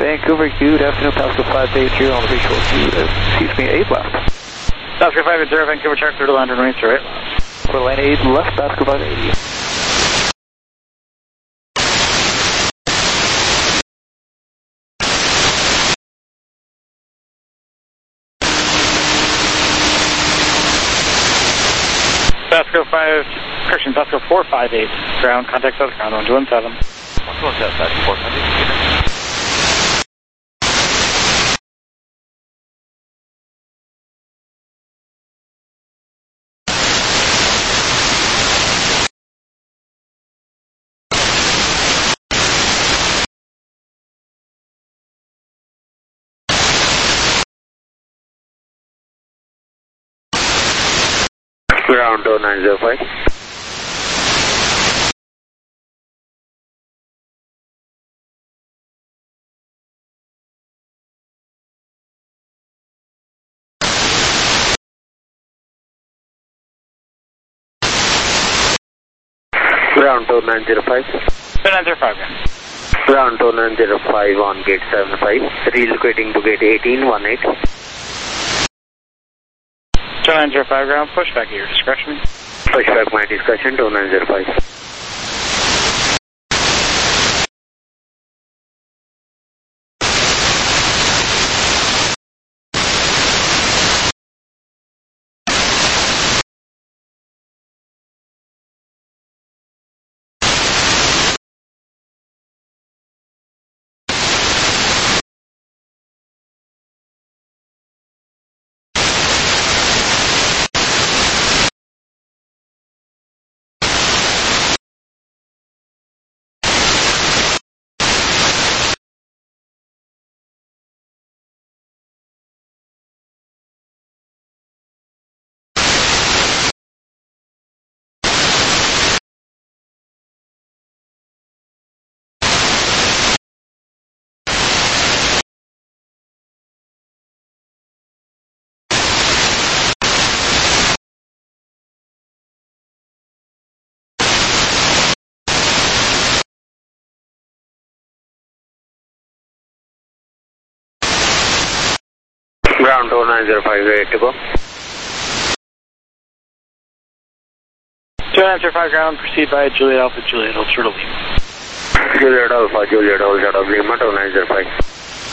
Vancouver, good afternoon, Pascal 583 on the visual to, 8 left. Pascal 580, Vancouver, check through to land runway 8 left. For line 8 left, Pascal 580. Pascal 458, ground, contact south ground, 117. 117, Pascal 458. Ground 2905. Ground 2905. 2905, yeah. Ground 2905 on gate 75. Relocating to gate 1818. 2905, ground, pushback at your discretion. Pushback my discretion, 2905. Ground 2905, ready to go. 2905, ground, proceed by Juliet Alpha, Juliet Ultra Lima. Juliet Alpha, Juliet Ultra Lima, 2905.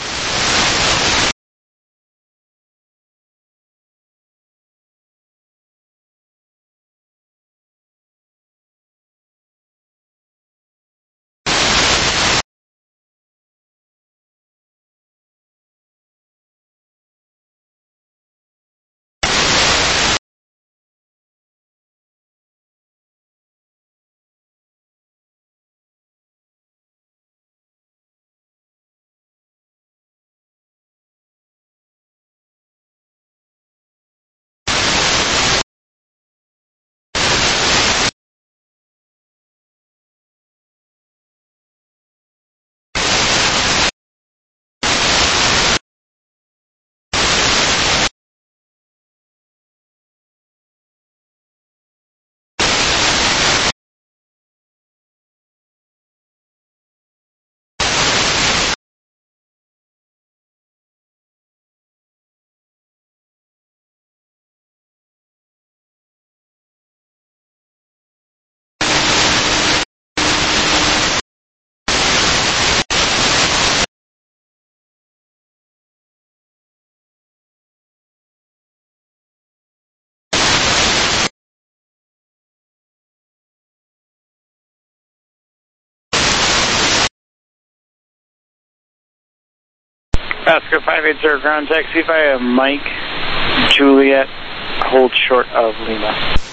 Pascal 580, ground, taxi via Mike, Juliet, hold short of Lima.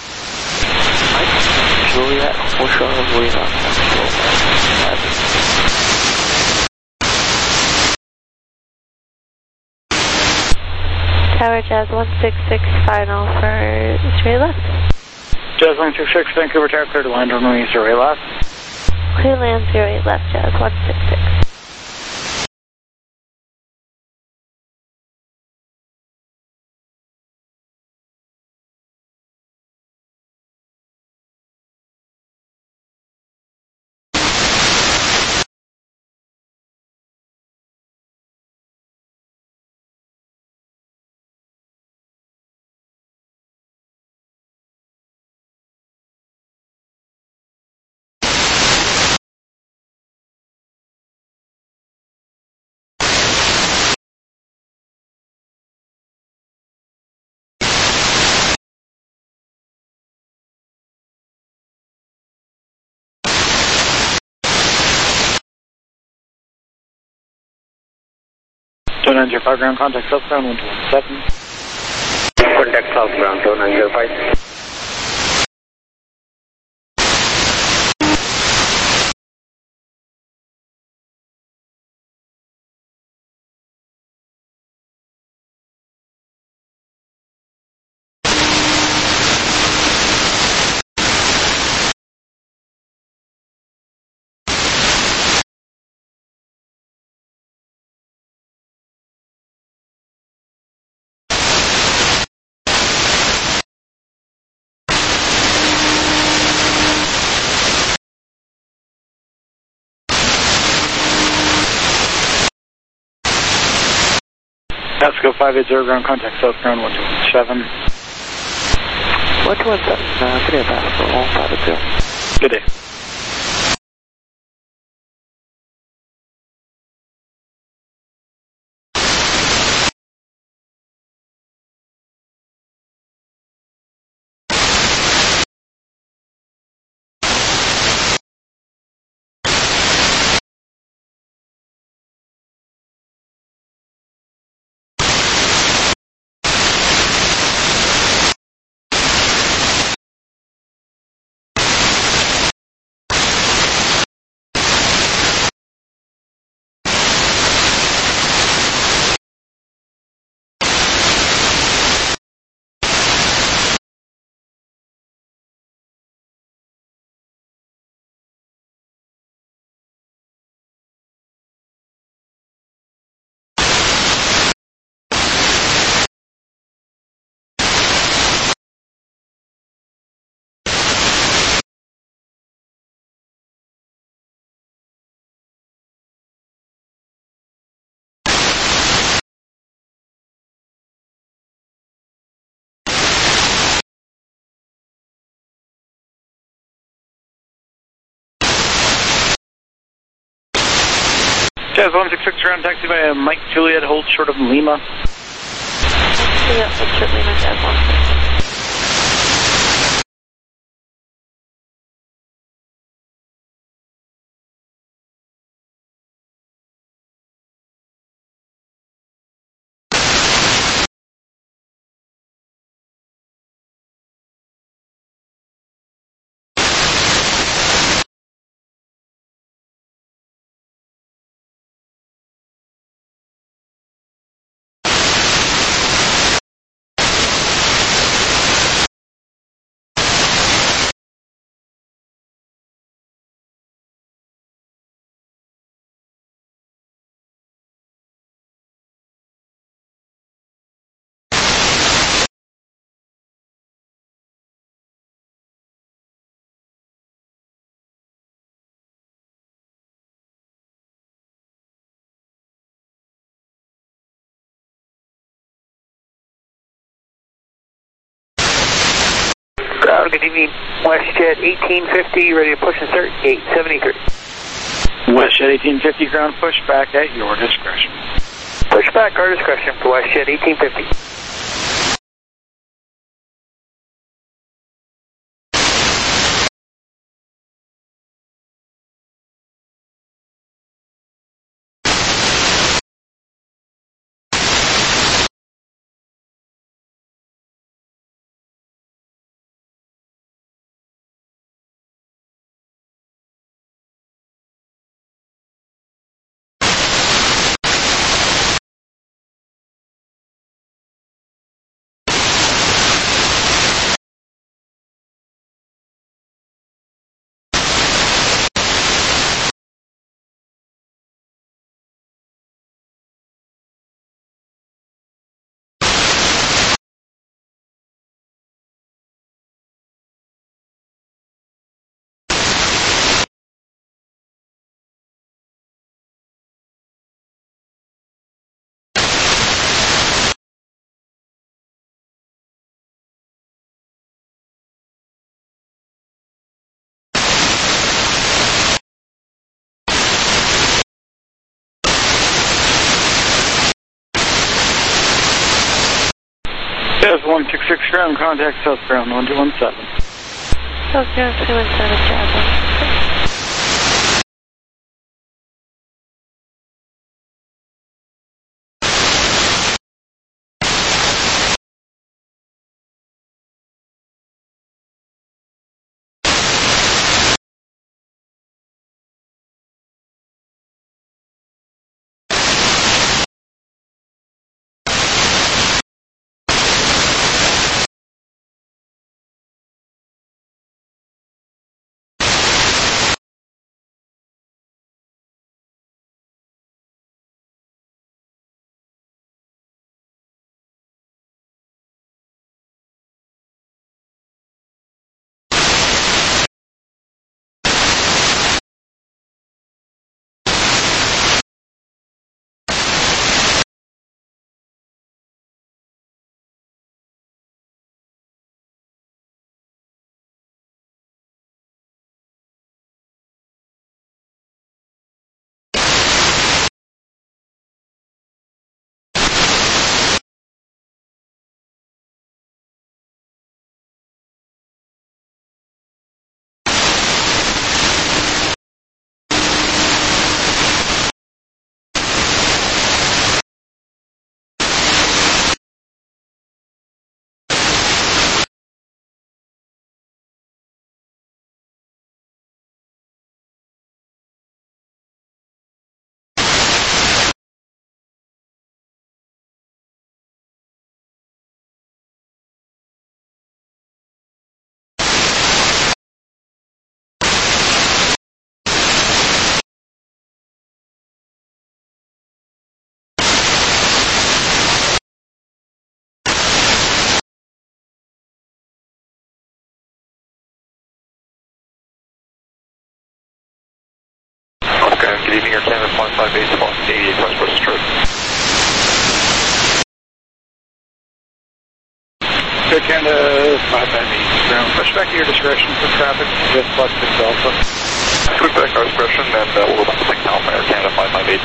Mike, Juliet, hold short of Lima. Tower Jazz 166, final for straight left. Jazz 166, Vancouver Tower, clear to land runway 08 left. Clear land 08 left, Jazz 166. 905 ground contact southbound 117. Contact southbound 905. Pasco 580 ground contact southbound 117. 117, good day, Pasco, 580. Good day. Jazz 166 ground taxi by Mike Juliet, hold short of Lima. Yeah, hold short Lima, Jazz 166. Good evening, WestJet 1850, ready to push and start, 873. WestJet 1850 ground push back at your discretion. Push back, our discretion for WestJet 1850. Jazz 166 ground contact southbound 1217. Southbound 217, Jazz 166. Air Canada 558, Boston 88, Westward Stroke. Air Canada 558, ground. Push back to your discretion for traffic, just plus 6 Alpha. Push back our discretion, and we'll go back to 6 Alpha, Air Canada 558.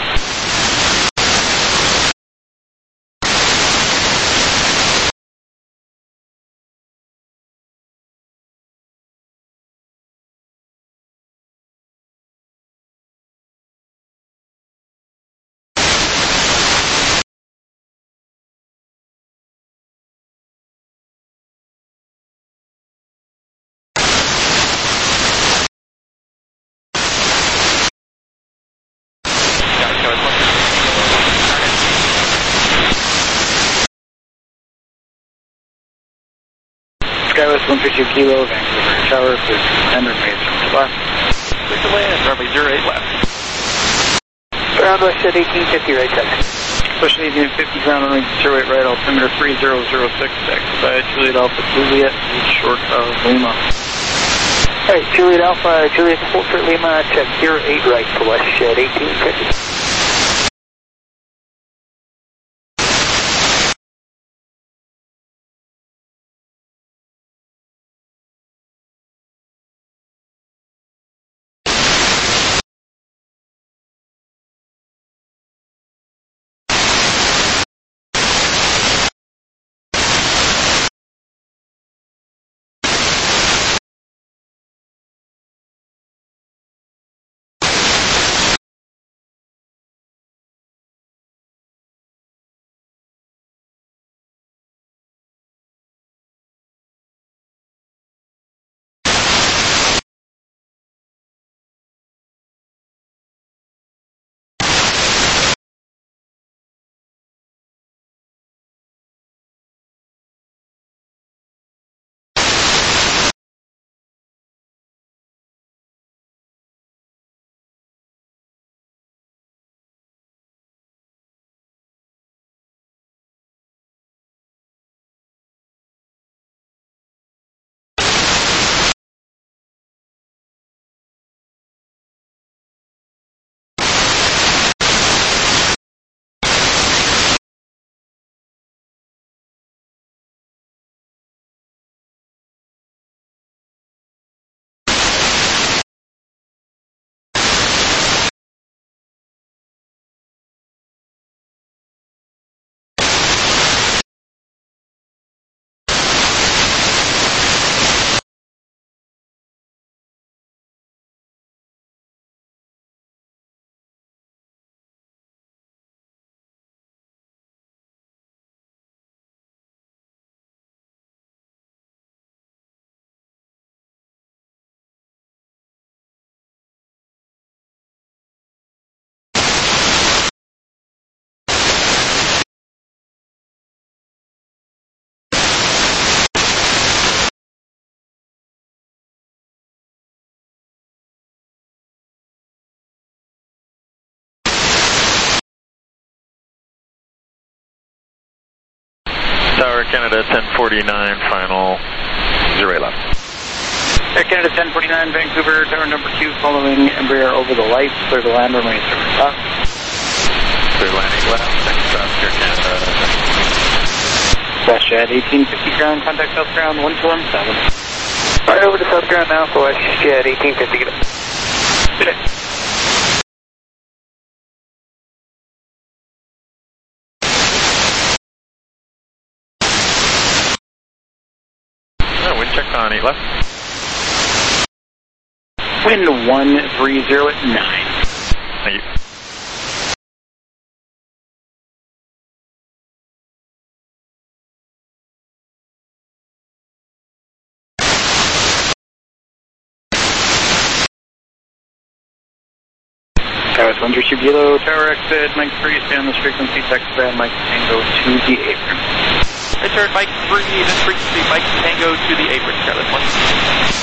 Skywest 132 Kilo, Vancouver Tower, please 100 meters left. Clear to land, runway 08 left. Ground Westjet 1850, right 7. Push 1850, ground runway 08 right, altimeter 3006, taxi Juliet Alpha Juliet, short of Lima. Alright, Juliet Alpha, Juliet Full Short Lima, check 08 right for Westjet 1850. Tower Canada 1049, final 08 left. Air Canada 1049, Vancouver, tower number 2, following Embraer over the lights, clear to land, runway 0 left. Clear landing left, next stop, Air Canada. Westjet 1850 ground, contact South Ground 1217. Right over to South Ground now for Westjet 1850, get up. Good day. Wind check on 8 left. Wind 130 at 9. Thank you. Skywest 132 Kilo, tower exit, Mike 3, stay on this frequency, text band, Mike Tango to the apron. Return Mike 3, this frequency, Mike Tango to the apron, Skywest 1.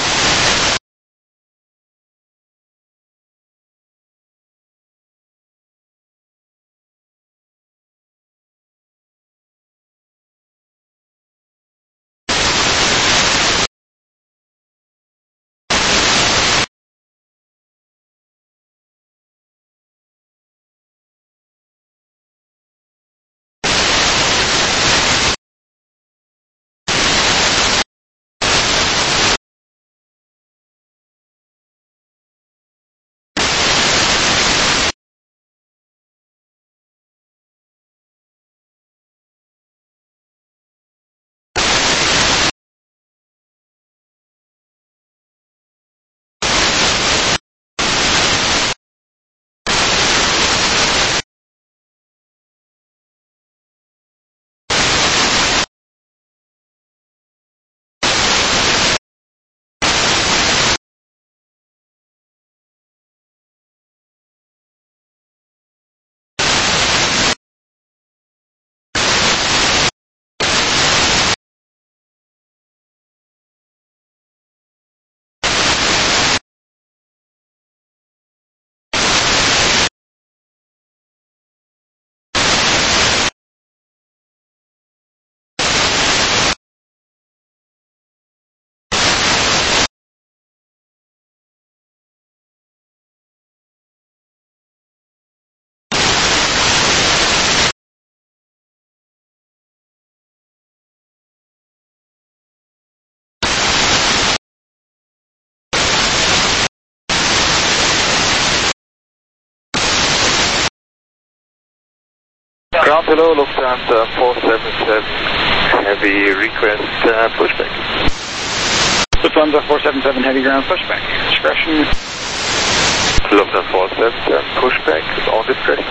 Ground below, Lufthansa 477, heavy request pushback. Lufthansa 477, heavy ground pushback. Discretion. Lufthansa 477, pushback on discretion.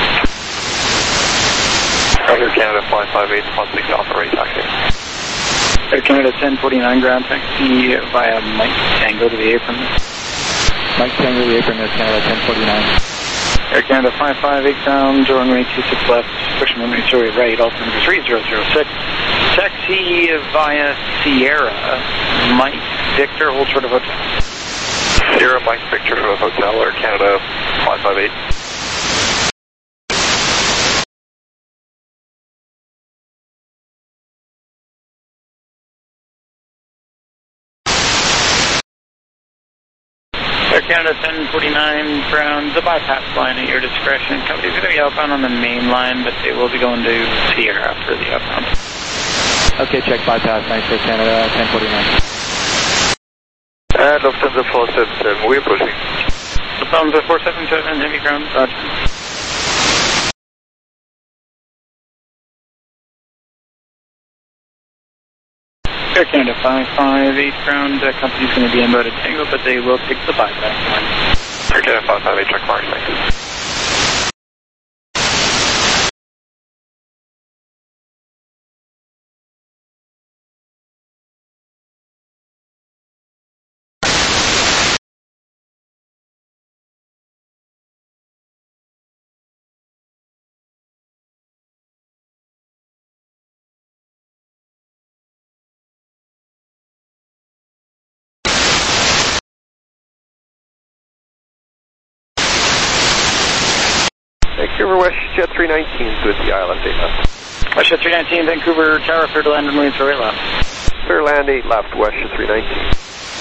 Air Canada 558, 16 operate taxi. Air Canada 1049, ground taxi via Mike Tango to the apron. Mike Tango to the apron, Air Canada 1049. Air Canada 558 down, runway 26 left, pushing runway 30 right, altimeter 3006. Taxi via Sierra, Mike Victor, hold short of hotel. Sierra Mike Victor Hotel, Air Canada 558. Air Canada 1049, ground, the bypass line at your discretion. Company's going to be outbound on the main line, but they will be going to Sierra after the outbound. Okay, check bypass, nice Air Canada 1049. And Lufthansa 477, we're pushing. Lufthansa 477, heavy ground, roger. Air Canada 558 ground, company's going to be inbound at Tango, but they will take the bypass line. Air Canada 558, check mark, thank you. Vancouver WestJet 319 with the island 8 left. WestJet 319, Vancouver Tower, clear to land and runway 8 left. Clear land 8 left, WestJet 319.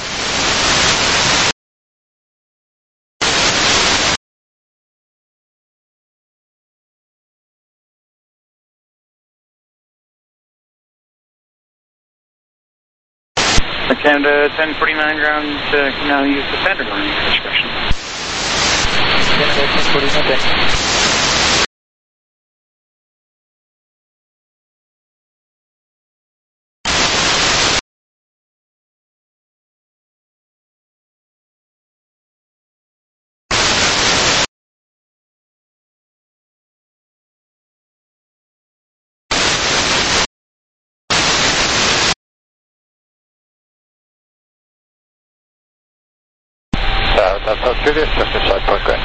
Canada 1049 ground, now use the standard line discretion. Canada 1049, thanks. That's not Juliet, just inside Point Grey.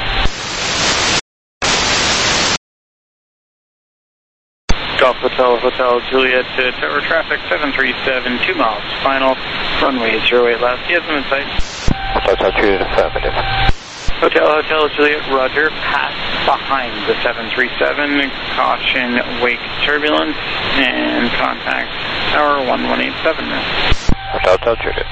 Golf Hotel Juliet, tower traffic 737, 2 miles, final, runway 08 left, he has them in sight. Hotel Juliet, affirmative. Hotel Juliet, roger, pass behind the 737, caution, wake turbulence, and contact tower 1187 now. Hotel Juliet.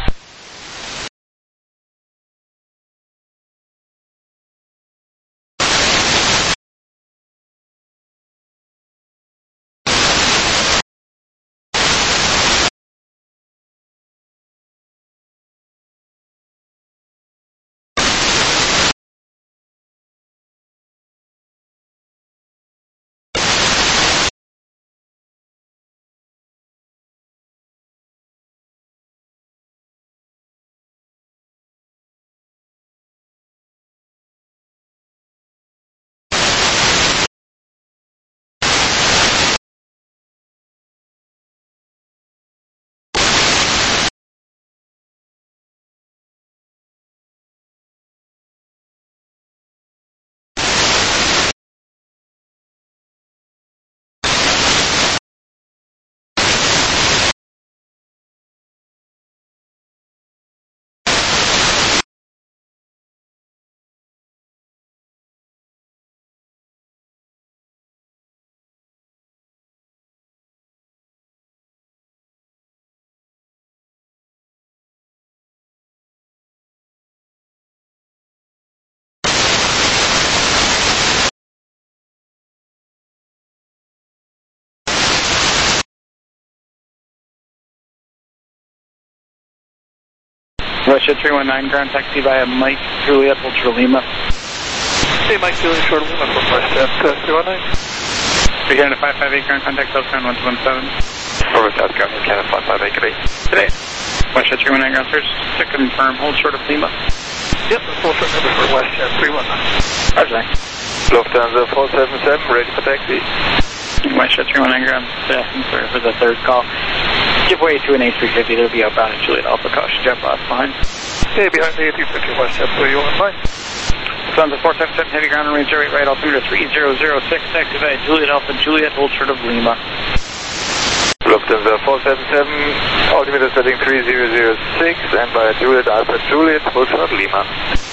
Russia 319, ground taxi via Mike Juliet, Ultra Lima. Hey, Mike Juliet, short Lima from WestJet 319. Canada 558, ground contact, South Ground 1217. Over South Ground, Canada 558, good day. Today. Westjet 319 ground search to confirm, hold short of Lima. Yep, full short number for Westjet 319. Roger that. Lufthansa 477, ready for taxi. Westjet 319 ground, sorry for the third call. Give way to an A350, they'll be outbound at Juliet Alpha, caution, jet blast behind. Okay, behind the A350, Westjet 319. Lufthansa 477, heavy ground runway 08 right, altimeter 3006, taxi by Juliet Alpha, Juliet, hold short of Lima. Lufthansa 477, altimeter setting 3006, and by Juliet Alpha, Juliet, hold short of Lima.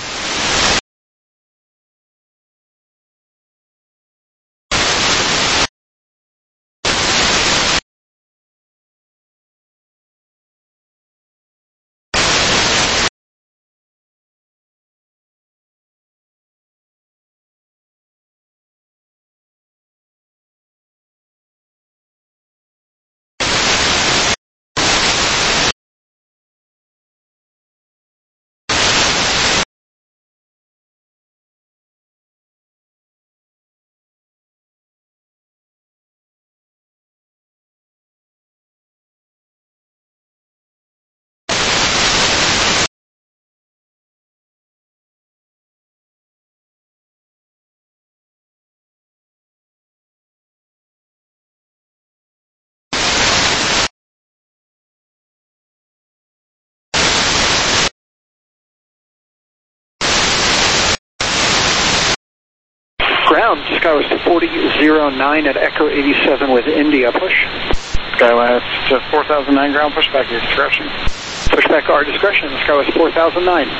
Ground, Skywest 4009 at Echo 87 with India, push. Skywest to 4009 ground, push back your discretion. Push back our discretion, Skywest 4009.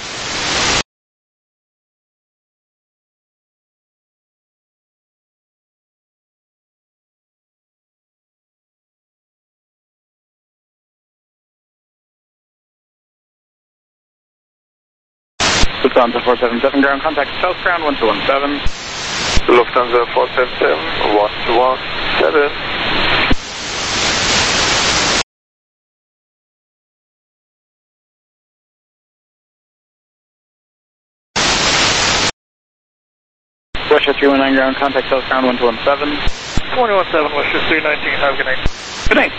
Lufthansa 477 ground, contact South Ground 1217. Lufthansa 477, 1217. Westjet 319 ground, contact South Ground 1217. 2117, Westjet 319, have a good night. Good night.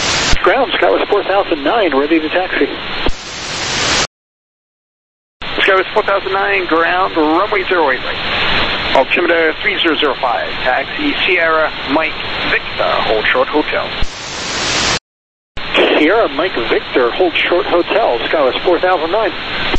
Ground, Skywest 4009, ready to taxi. Skywest 4009, ground, runway 08 right. Altimeter 3005, taxi Sierra Mike Victor, hold short hotel. Sierra Mike Victor, hold short hotel, Skywest 4009.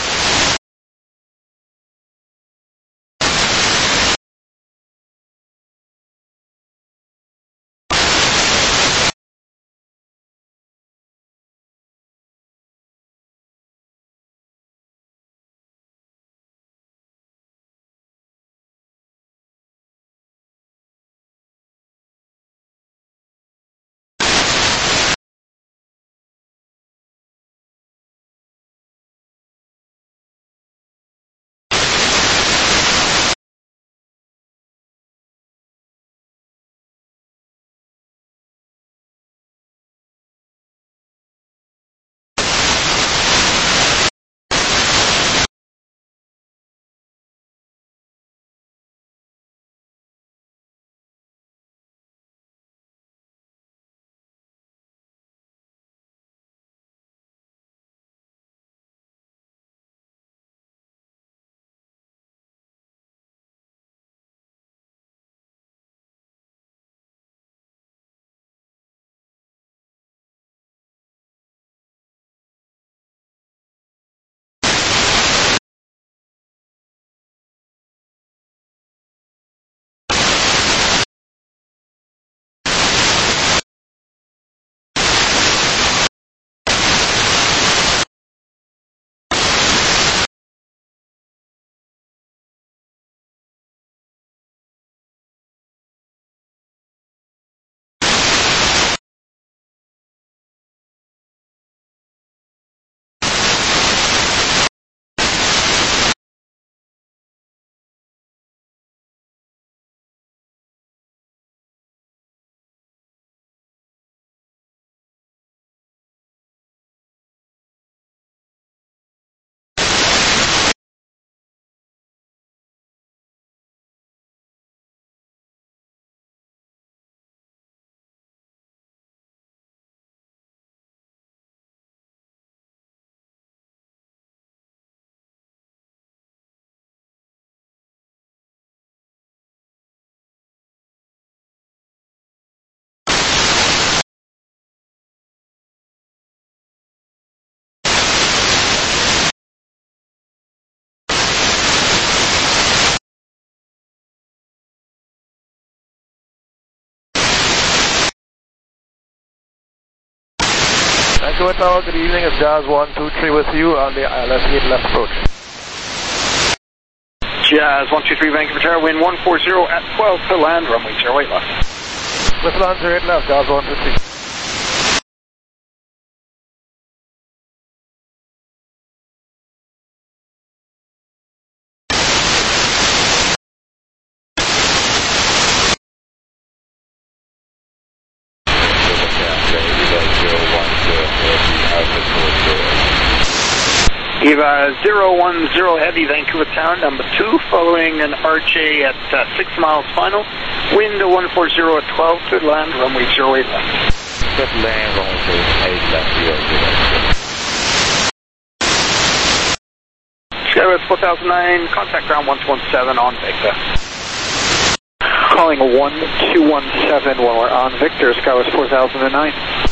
Vancouver Tower, good evening. It's Jazz 123 with you on the ILS 8 left approach. Jazz 123 Vancouver Tower, wind 140 at 12 to land, runway 08 left. Whistle on 08 left, Jazz 123. Eva 010 Heavy, Vancouver Tower, number 2, following an RJ at 6 miles final. Wind 140 at 12 to land, runway 08 left. Good land, runway 08 left, 0. Skywest 4009, contact ground 1217 on Victor. Calling 1217 while we're on Victor, Skywest 4009.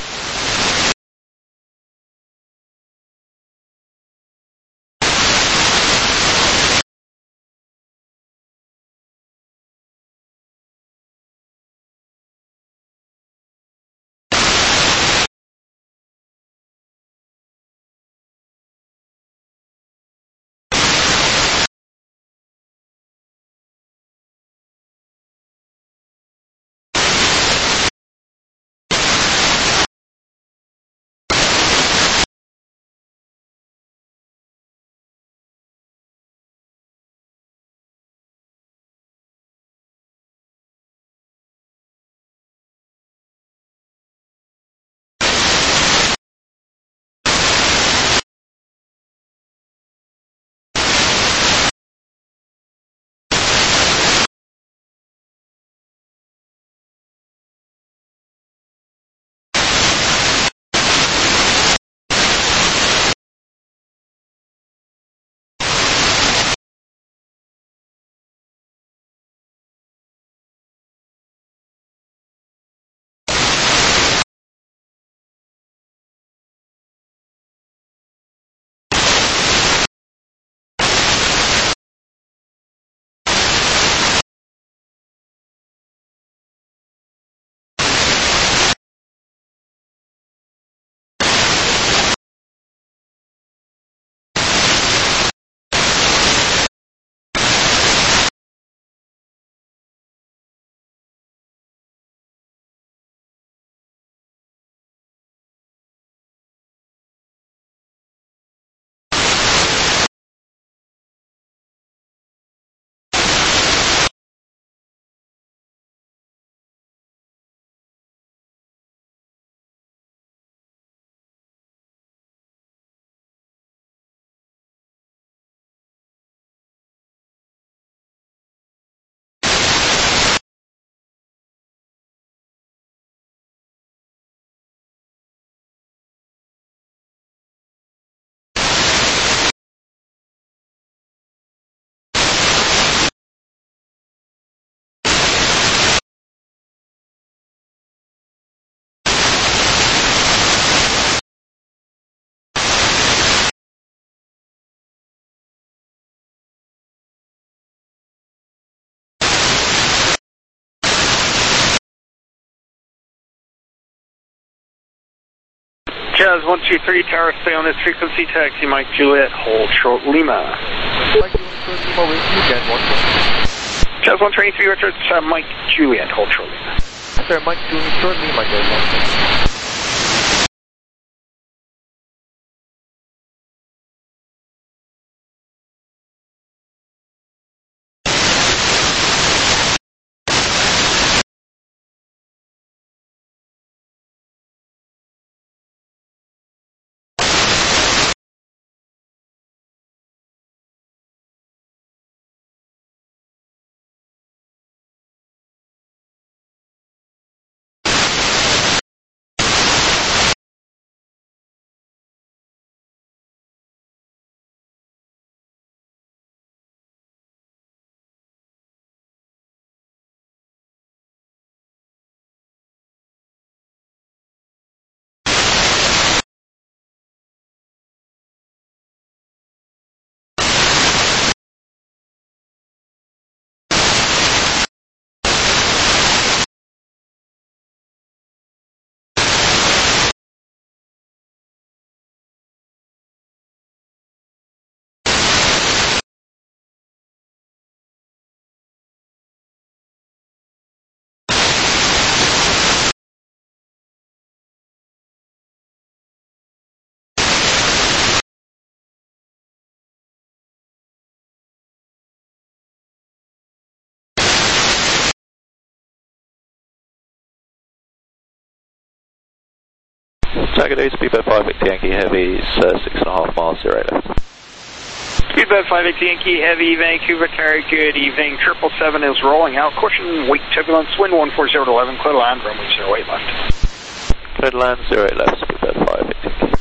Jazz 123 Tower, stay on this frequency, taxi Mike Juliet, hold short Lima. Mike Juliet, short Lima, with you, Jazz 123. Jazz 123, Richard, Mike Juliet, hold short Lima. Sir, Mike Juliet, short Lima, Jazz 123. Tagado, speedbird 580 Yankee Heavy, 6.5 miles, 0 left. Speedbird 580 Yankee Heavy, Vancouver Tower, good evening. 777 is rolling out. Caution, weak turbulence, wind 140 to 11, clear to land, runway 08 left. Clear to land, 08 left, speedbird 580 Yankee.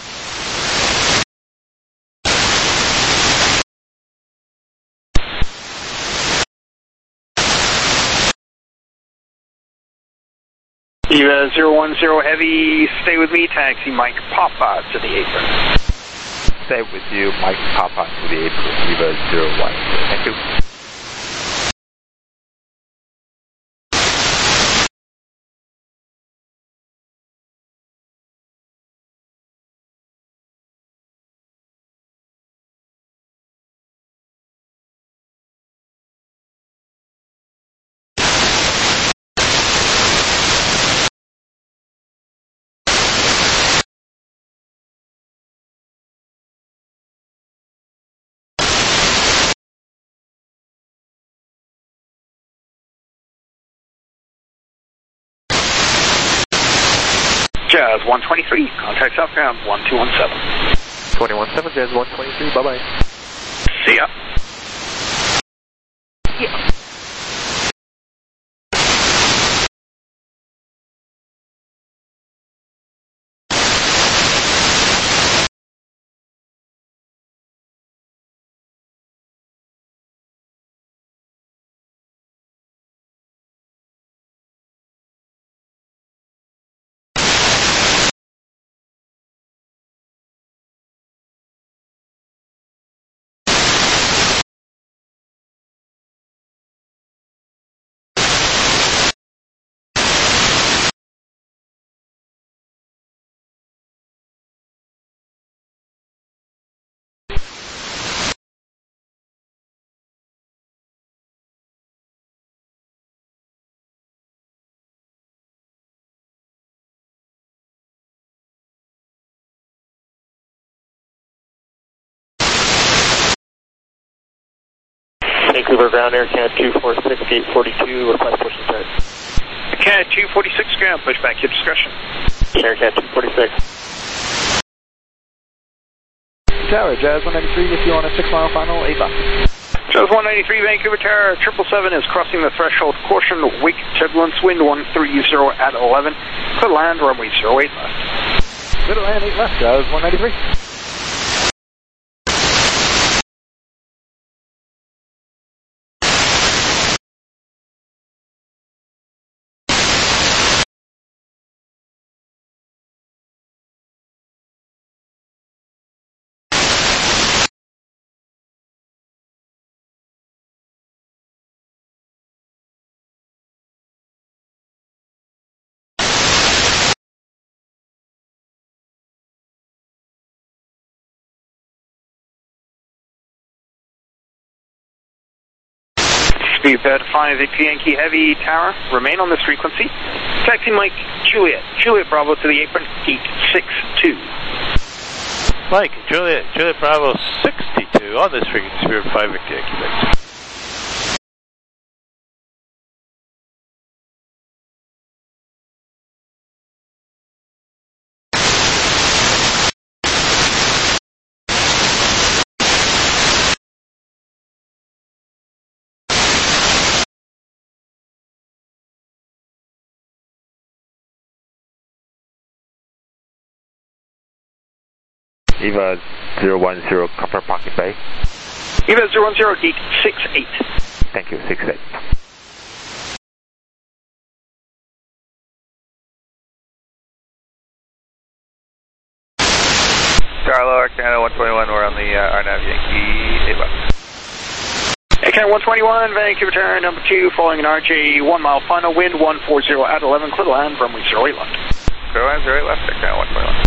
Eva 010 Heavy, stay with me, taxi Mike Papa to the apron. Stay with you, Mike Papa to the apron, Eva 01. Thank you. Jazz 123, contact southbound 1217. 217, Jazz 123, bye-bye. See ya. Yeah. Vancouver ground air CAD 246, gate 42, request push and start. CAD 246 ground, push back your discretion. Air CAD 246. Tower, Jazz 193 with you on a 6-mile final, 8 left. Jazz 193 Vancouver Tower, 777 is crossing the threshold. Caution, weak turbulence, wind 130 at 11. Clear land, runway 08 left. Clear to land, 8 left, Jazz 193. Speedbed 5 Victor Yankee Heavy Tower, remain on this frequency. Taxi Mike Juliet, Juliet Bravo to the apron, 862. Mike, Juliet Bravo 62 on this frequency, Spirit 5 Victor Yankee Victor. EVA 010, Copper Pocket Bay. EVA 010, gate 68. Thank you, 68. Charlo, Canada 121, we're on the RNAV Yankee Ava. Canada 121, Vancouver turn number 2, following an RJ 1 mile final, wind 140 at 11, clear to land, runway 08 left. Clear land 08 left, Canada 121.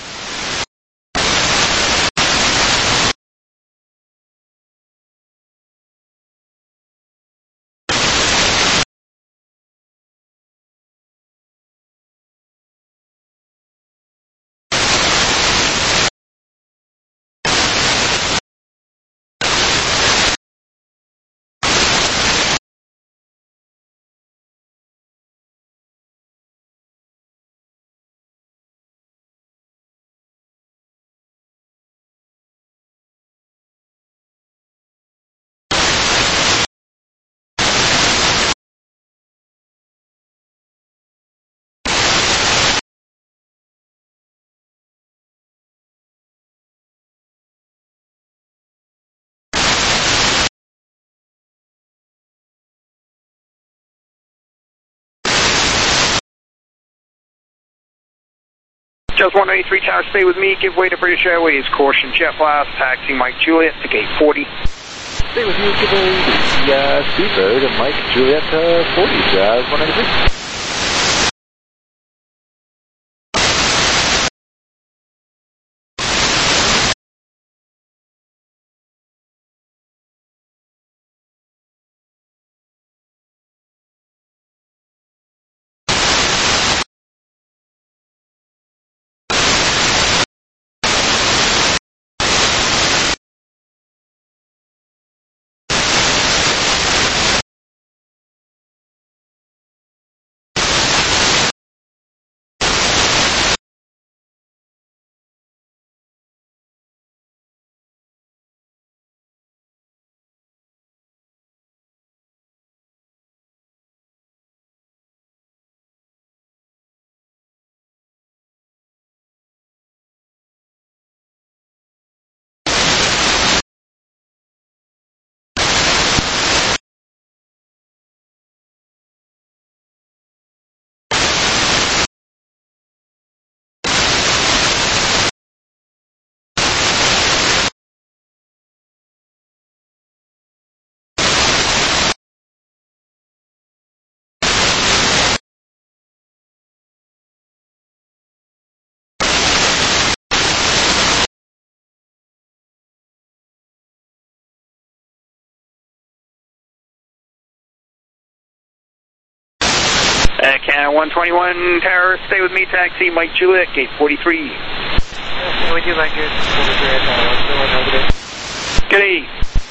Just 183 Tower, stay with me, give way to British Airways, caution jet blast, taxi Mike Juliet to gate 40. Stay with you, give way the Speedbird and Mike Juliet 40, Jazz 193. Canada 121 Tower, stay with me, taxi Mike Juliet, gate 43. Stay with you, Mike Juliet, 121, Good day.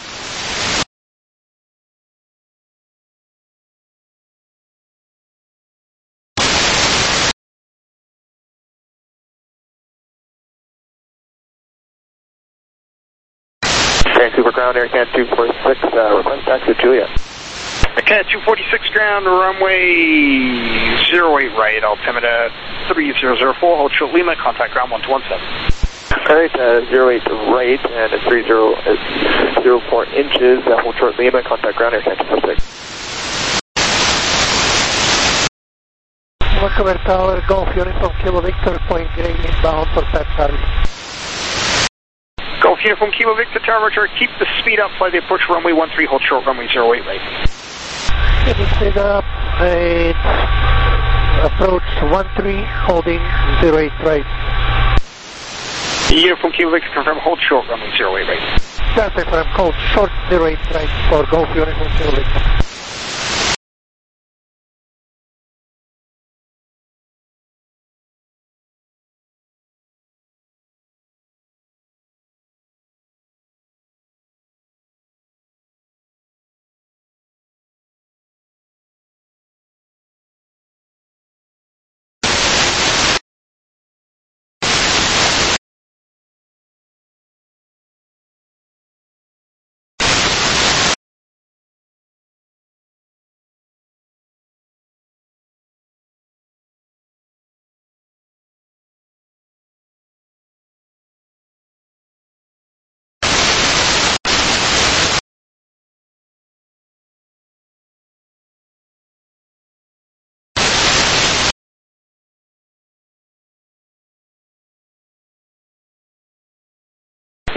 Vancouver ground, Air Canada 246, request taxi Juliet. Canada 246 ground, runway 08 right, altimeter 3004, hold short Lima, contact ground 1217. Alright, 08 right, and it's 3004 inches, hold short Lima, contact ground, Air Canada 246. Vancouver Tower, Golf Uniform Kilo Victor, point grade inbound for Pat Charlie. Golf Uniform Kilo Victor Tower, Roger, keep the speed up by the approach runway 13, hold short runway 08 right. Keep the speed up, and approach 13, holding 08 right. Uniform Kilo Victor, confirm, hold short runway 08 right. Delta from hold short 08 right for Golf Uniform Kilo Victor.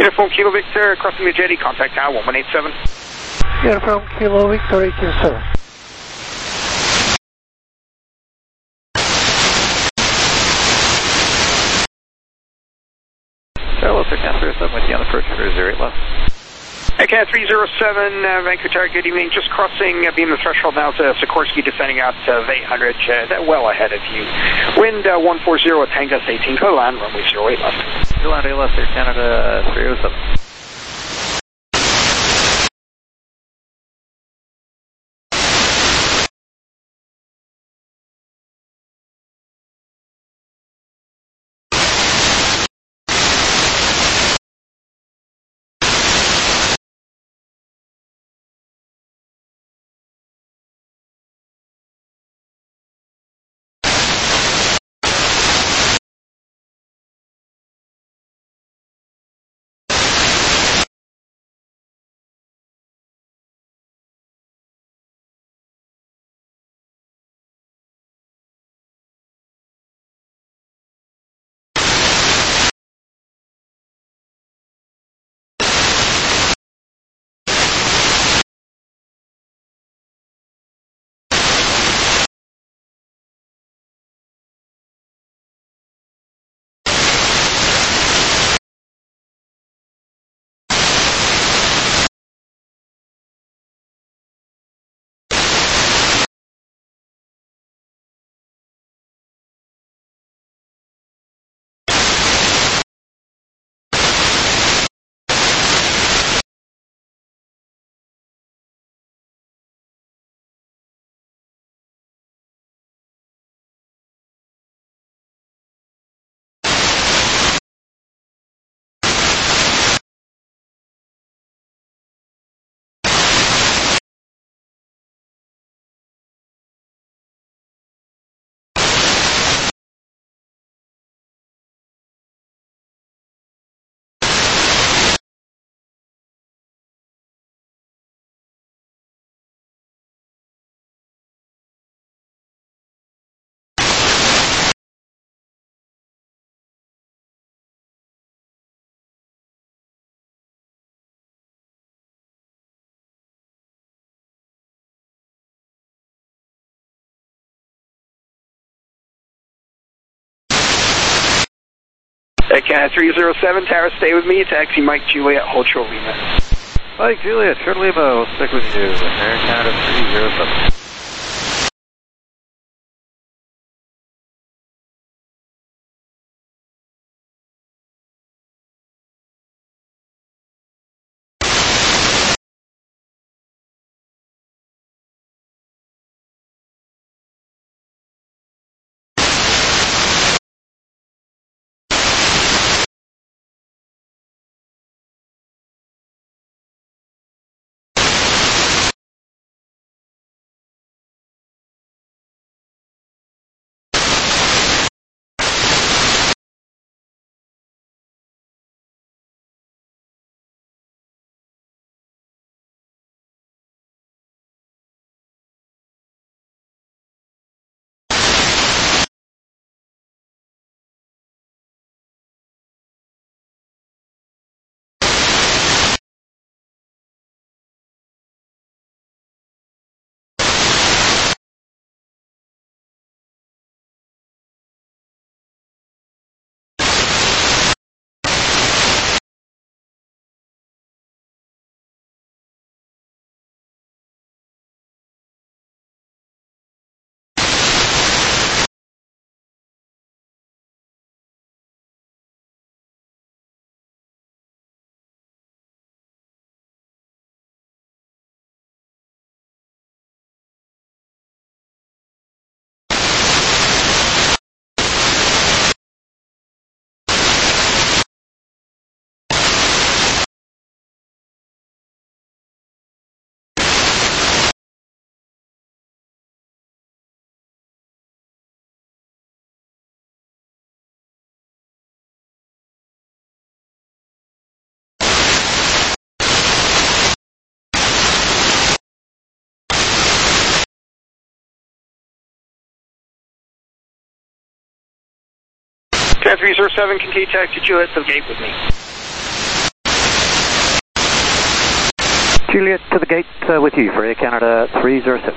Uniform Kilo Victor, crossing the jetty, contact tower 1187. Uniform Kilo Victor 827. Charles, Cat 307 with you on approach for 08 left. Cat 307, Vancouver, good evening. Just crossing, being the threshold now to Sikorsky, descending out to 800, well ahead of you. Wind 140 at Tangus 18, to land, runway 08 left. To land 8 left, Air Canada 307. Cat 307, Tower, stay with me. Taxi Mike Juliet, hold short Lima. Mike Juliet, short Lima, we'll stick with you. Air Canada 307. Cat 307, continue taxi Juliet to the gate with me. Juliet to the gate with you for Air Canada 307.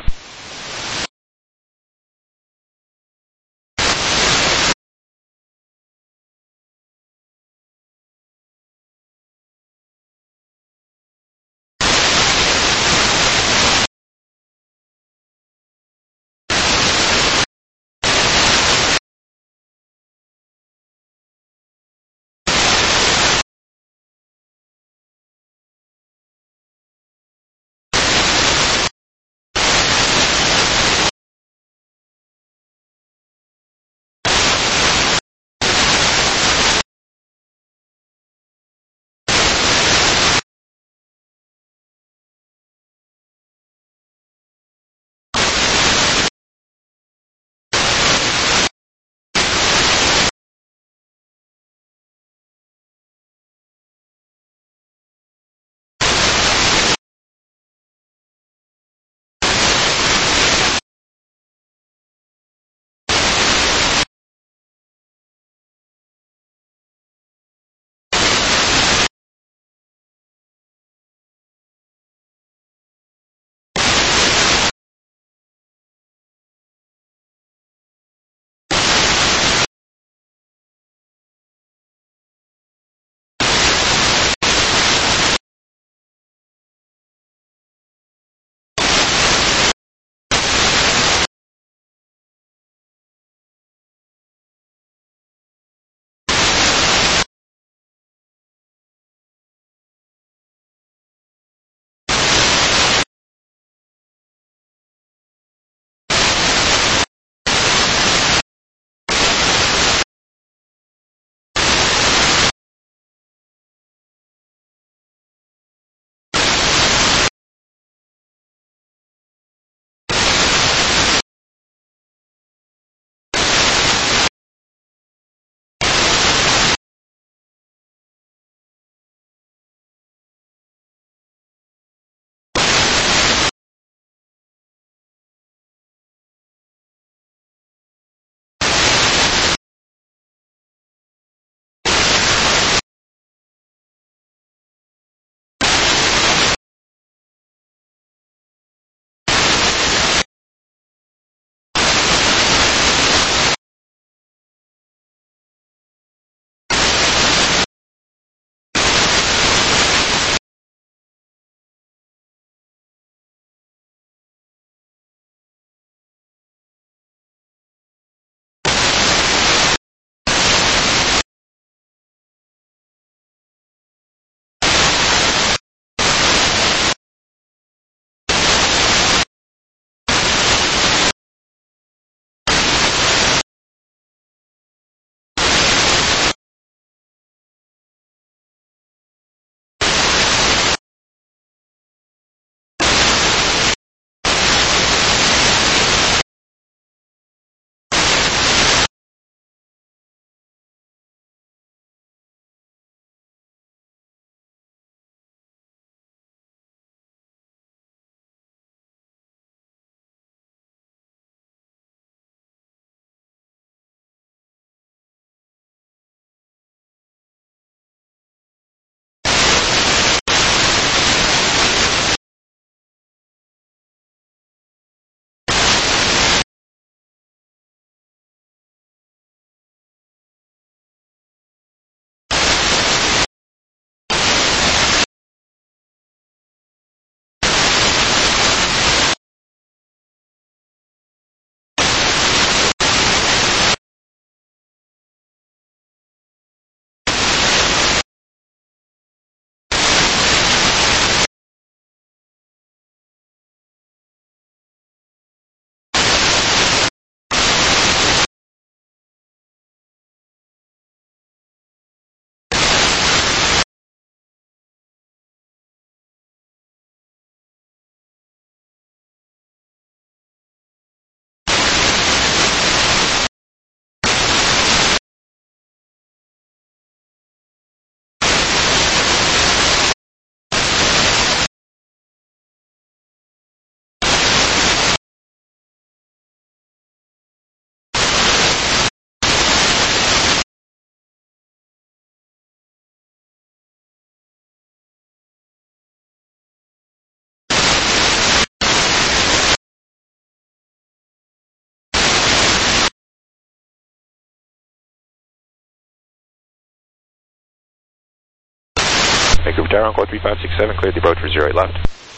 Vancouver Tower, Encore 3567, cleared the approach for 08 left.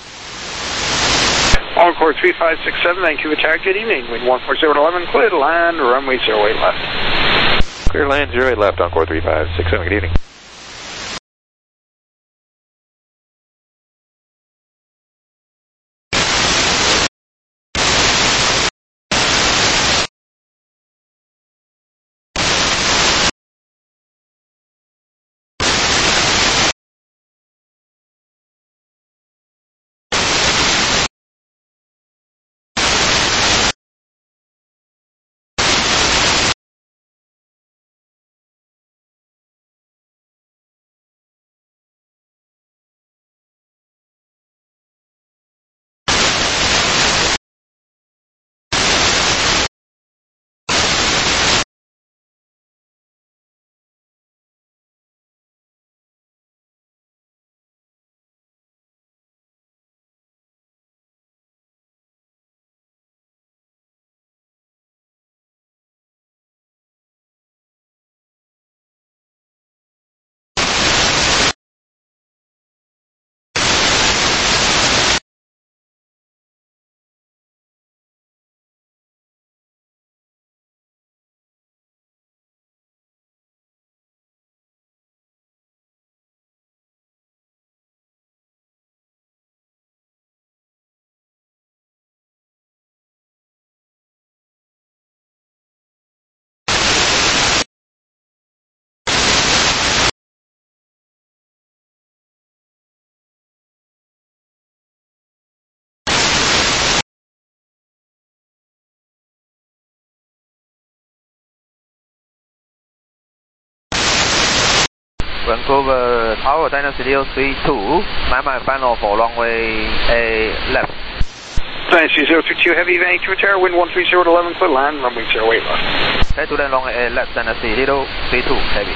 Encore 3567, Vancouver Tower, good evening. Wind 14011, clear to land, runway 08 left. Clear land 08 left, Encore 3567, good evening. Vancouver Tower, Dynasty 032, my final for runway left. Dynasty 032, heavy Vancouver Tower, wind 13011, clear land, runway 08 left. Head to land runway left, Dynasty 032, heavy.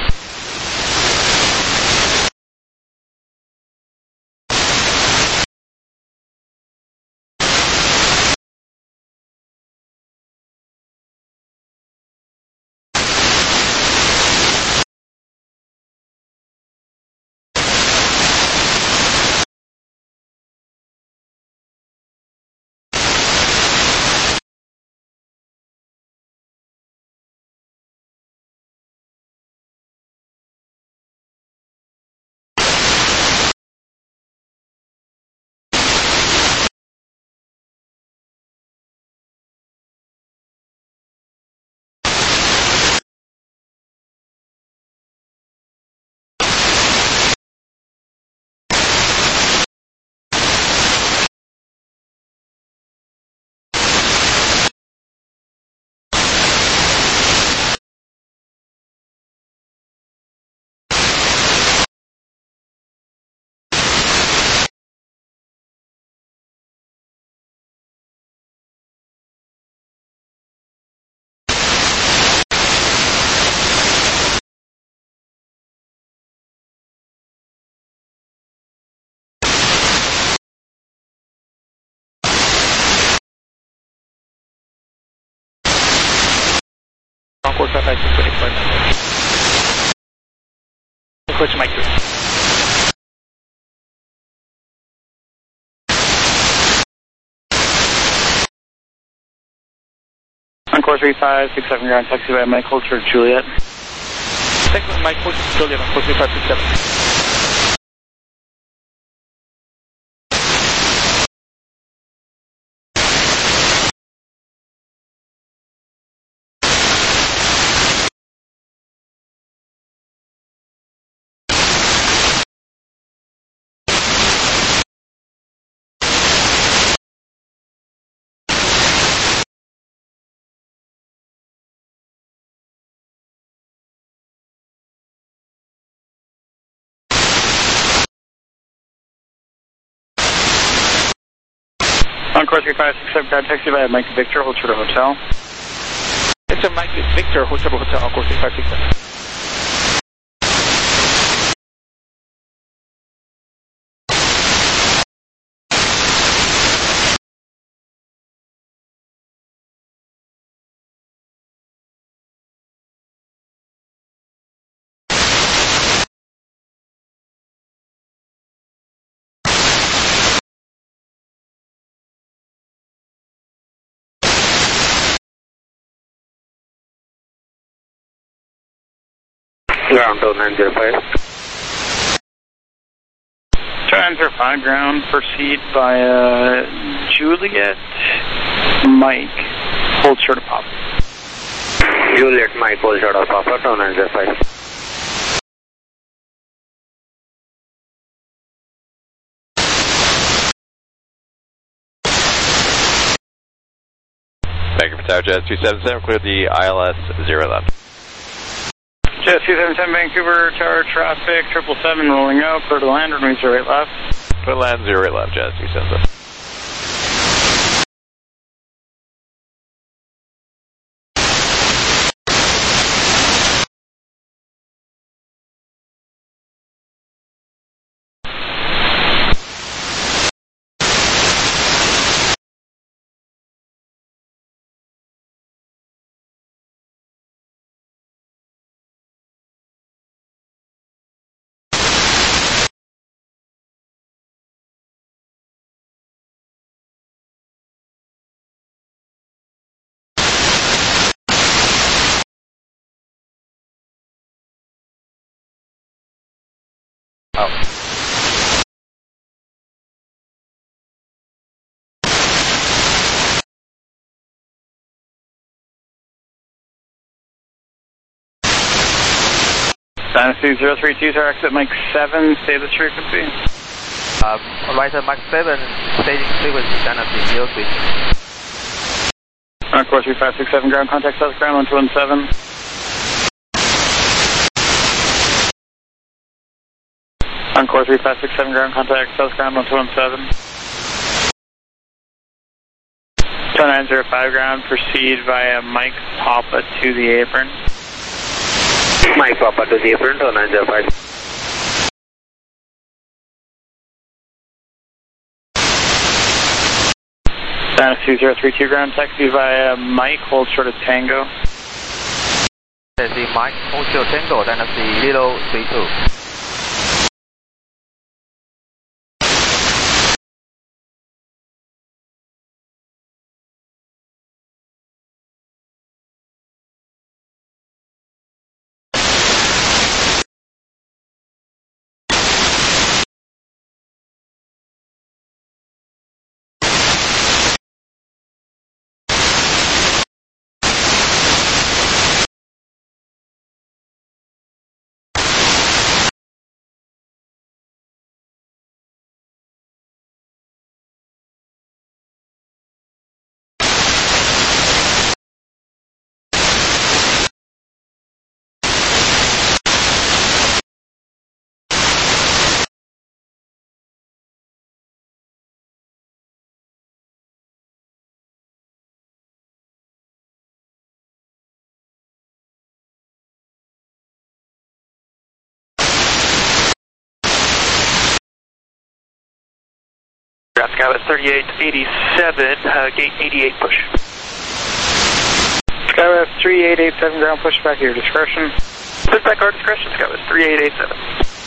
Encore 5525. Approach Mike 3. Encore 3567, ground taxi by Mike Holter, Juliet. Thanks, Mike Holter, Juliet, Encore 3567. Encore 3567, ground taxi by Mike Victor, Holter Hotel. It's a Mike Victor, Holter Hotel, Encore 3567. Ground 2905. 2905 ground, proceed via Juliet, Mike, hold short of Papa. Juliet, Mike, hold short of Papa, 2905. Thank you for Tower Jazz 277, clear the ILS 0 left. Jazz 277 Vancouver, tower traffic, 777 rolling out, clear to land, runway 08 left. Clear to land 08 left, Jazz 277. Oh. Dynasty 032, tower exit Mike 7, stay this frequency. Right, Mike 7, staging frequency, Dynasty 03. On course 3567, ground contact south ground 1217. On course 3567, ground contact south ground 1217. 2905 ground, proceed via Mike Papa to the apron. Mike Papa to the apron, 2905. Dynasty 032 ground, taxi via Mike, hold short of Tango. Dynasty Mike, hold short Tango, Dynasty 032. Skywest 3887, gate 88 push. Skywest 3887, ground push back at your discretion. Push back our discretion, Skywest 3887.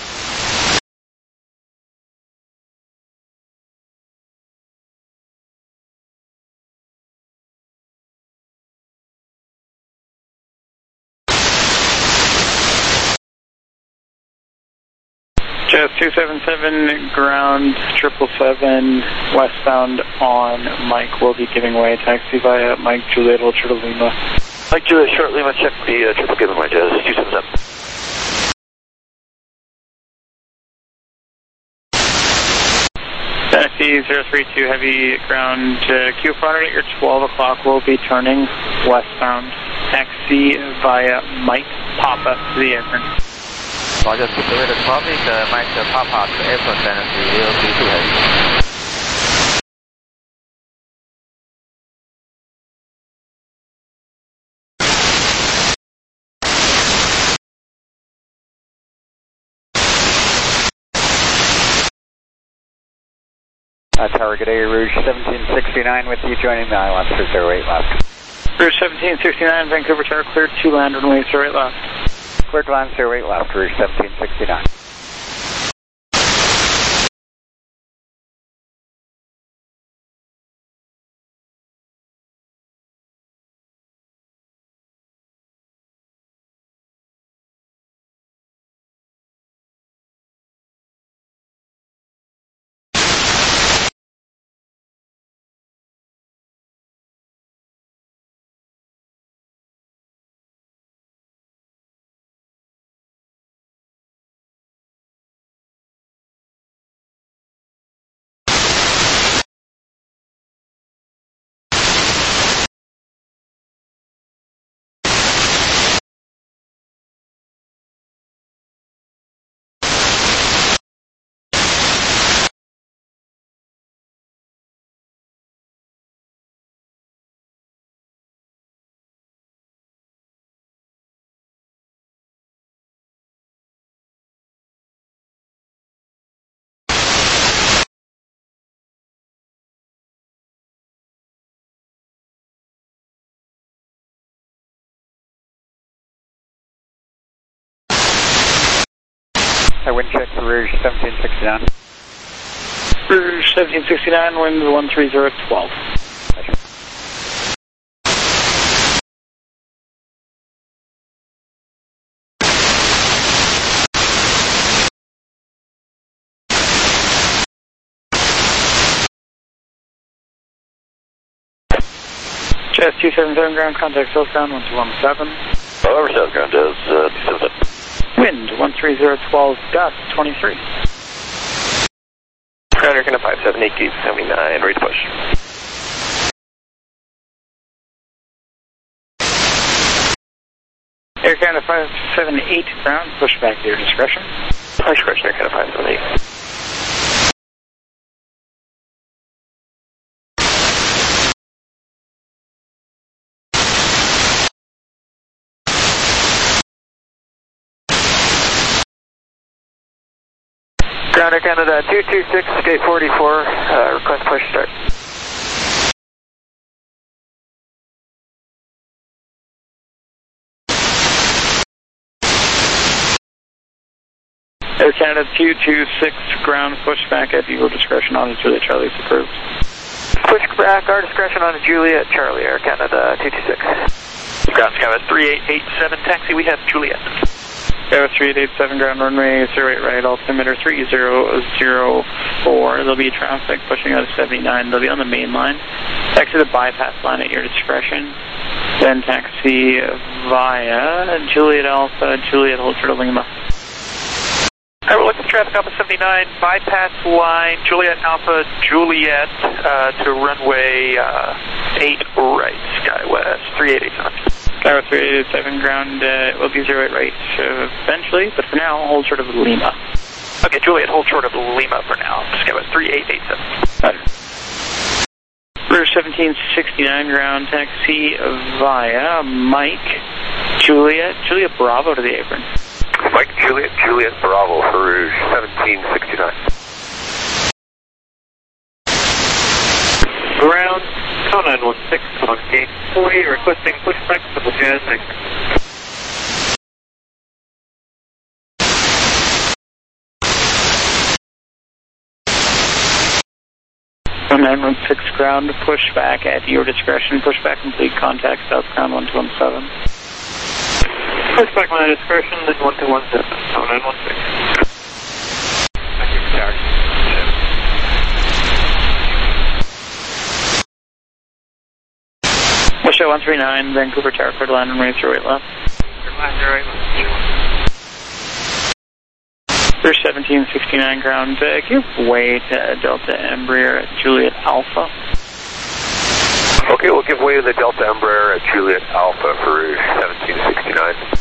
Jazz 277, ground 777, westbound on Mike, will be giving way, taxi via Mike Juliet, hold short of Lima. Mike Juliet, short Lima, check the triple given way, Jazz 277. Dynasty 032, heavy ground, Q front at your 12 o'clock, will be turning westbound, taxi via Mike Papa to the apron. Roger, keep the radar traffic, Mike Papa to apron, Dynasty 032 heavy. Tower, good day, Rouge 1769 with you, joining the ILS for 08 left. Rouge 1769, Vancouver Tower, cleared to land, runway 08 left. Cleared to land 08 left, Rouge 1769. Wind check for Rouge 1769. Rouge 1769, wind 130 at 12. Jazz 277 ground, contact southbound 1217. Over southbound, Jazz 277. Wind 13012, gust 23. Ground Air Canada 578, gate 79, ready to push. Air Canada 578 ground, push back to your discretion. Push correction, Air Canada 578. Ground Air Canada 226, gate 44, request push start. Air Canada 226, ground push back at your discretion on Juliet Charlie is approved. Push back, our discretion on Juliet Charlie, Air Canada 226. Ground Skywest 3887, taxi, we have Juliet. Skywest 3887, ground runway 08 right, altimeter 3004. There'll be traffic pushing out of 79. They'll be on the main line. Taxi the bypass line at your discretion. Then taxi via Juliet Alpha, Juliet Holter Lima. Alright, we're looking for traffic Alpha 79, bypass line, Juliet Alpha, Juliet to runway 8 right, Skywest 3887. Skywest 3887, ground will be 08 right eventually, but for now, hold short of Lima. Okay, Juliet, hold short of Lima for now, Skywest 3887. Roger. Rouge 1769, ground taxi via Mike, Juliet Bravo to the apron. Mike, Juliet Bravo for Rouge 1769. Ground, call 916 on gate 40, requesting pushback to the Jazz exit. 916 ground, pushback at your discretion, pushback complete, contact southbound 1217. Pushback my discretion, then 1217, 916. Thank you for tower. Show 139, Vancouver Tower, clear to land and raise your right left. Rouge 1769 ground, give way to Delta Embraer at Juliet Alpha. Okay, we'll give way to the Delta Embraer at Juliet Alpha for Rouge 1769.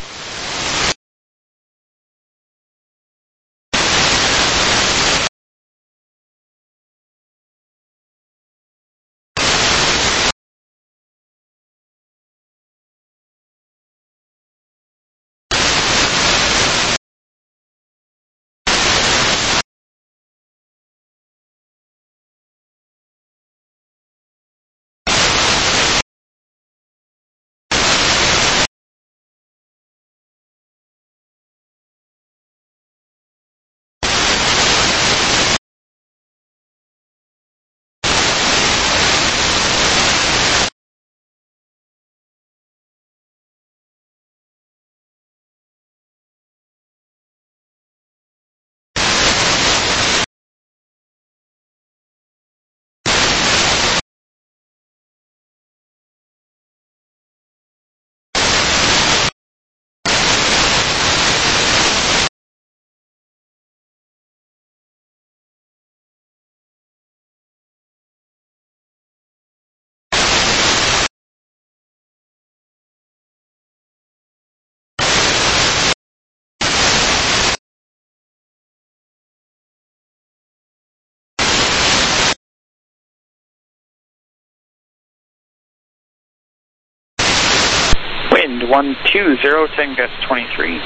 Wind 120, 10 gust 23.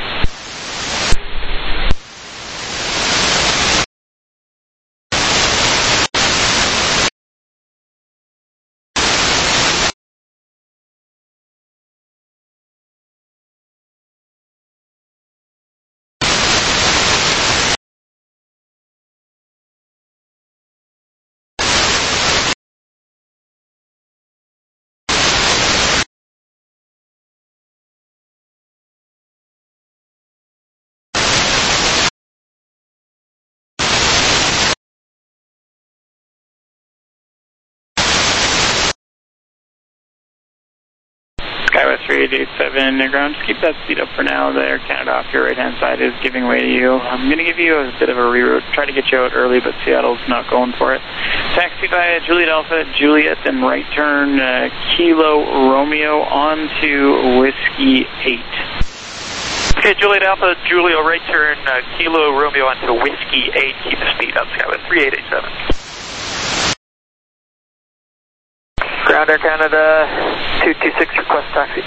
3887, ground. Just keep that speed up for now there. Canada off your right-hand side is giving way to you. I'm going to give you a bit of a reroute. Try to get you out early, but Seattle's not going for it. Taxi via Juliet Alpha, Juliet, and right turn Kilo Romeo on to Whiskey 8. Okay, Juliet Alpha, Julio, right turn Kilo Romeo on to Whiskey 8. Keep the speed up, Skywest 3887. Ground Air Canada 226, request taxi.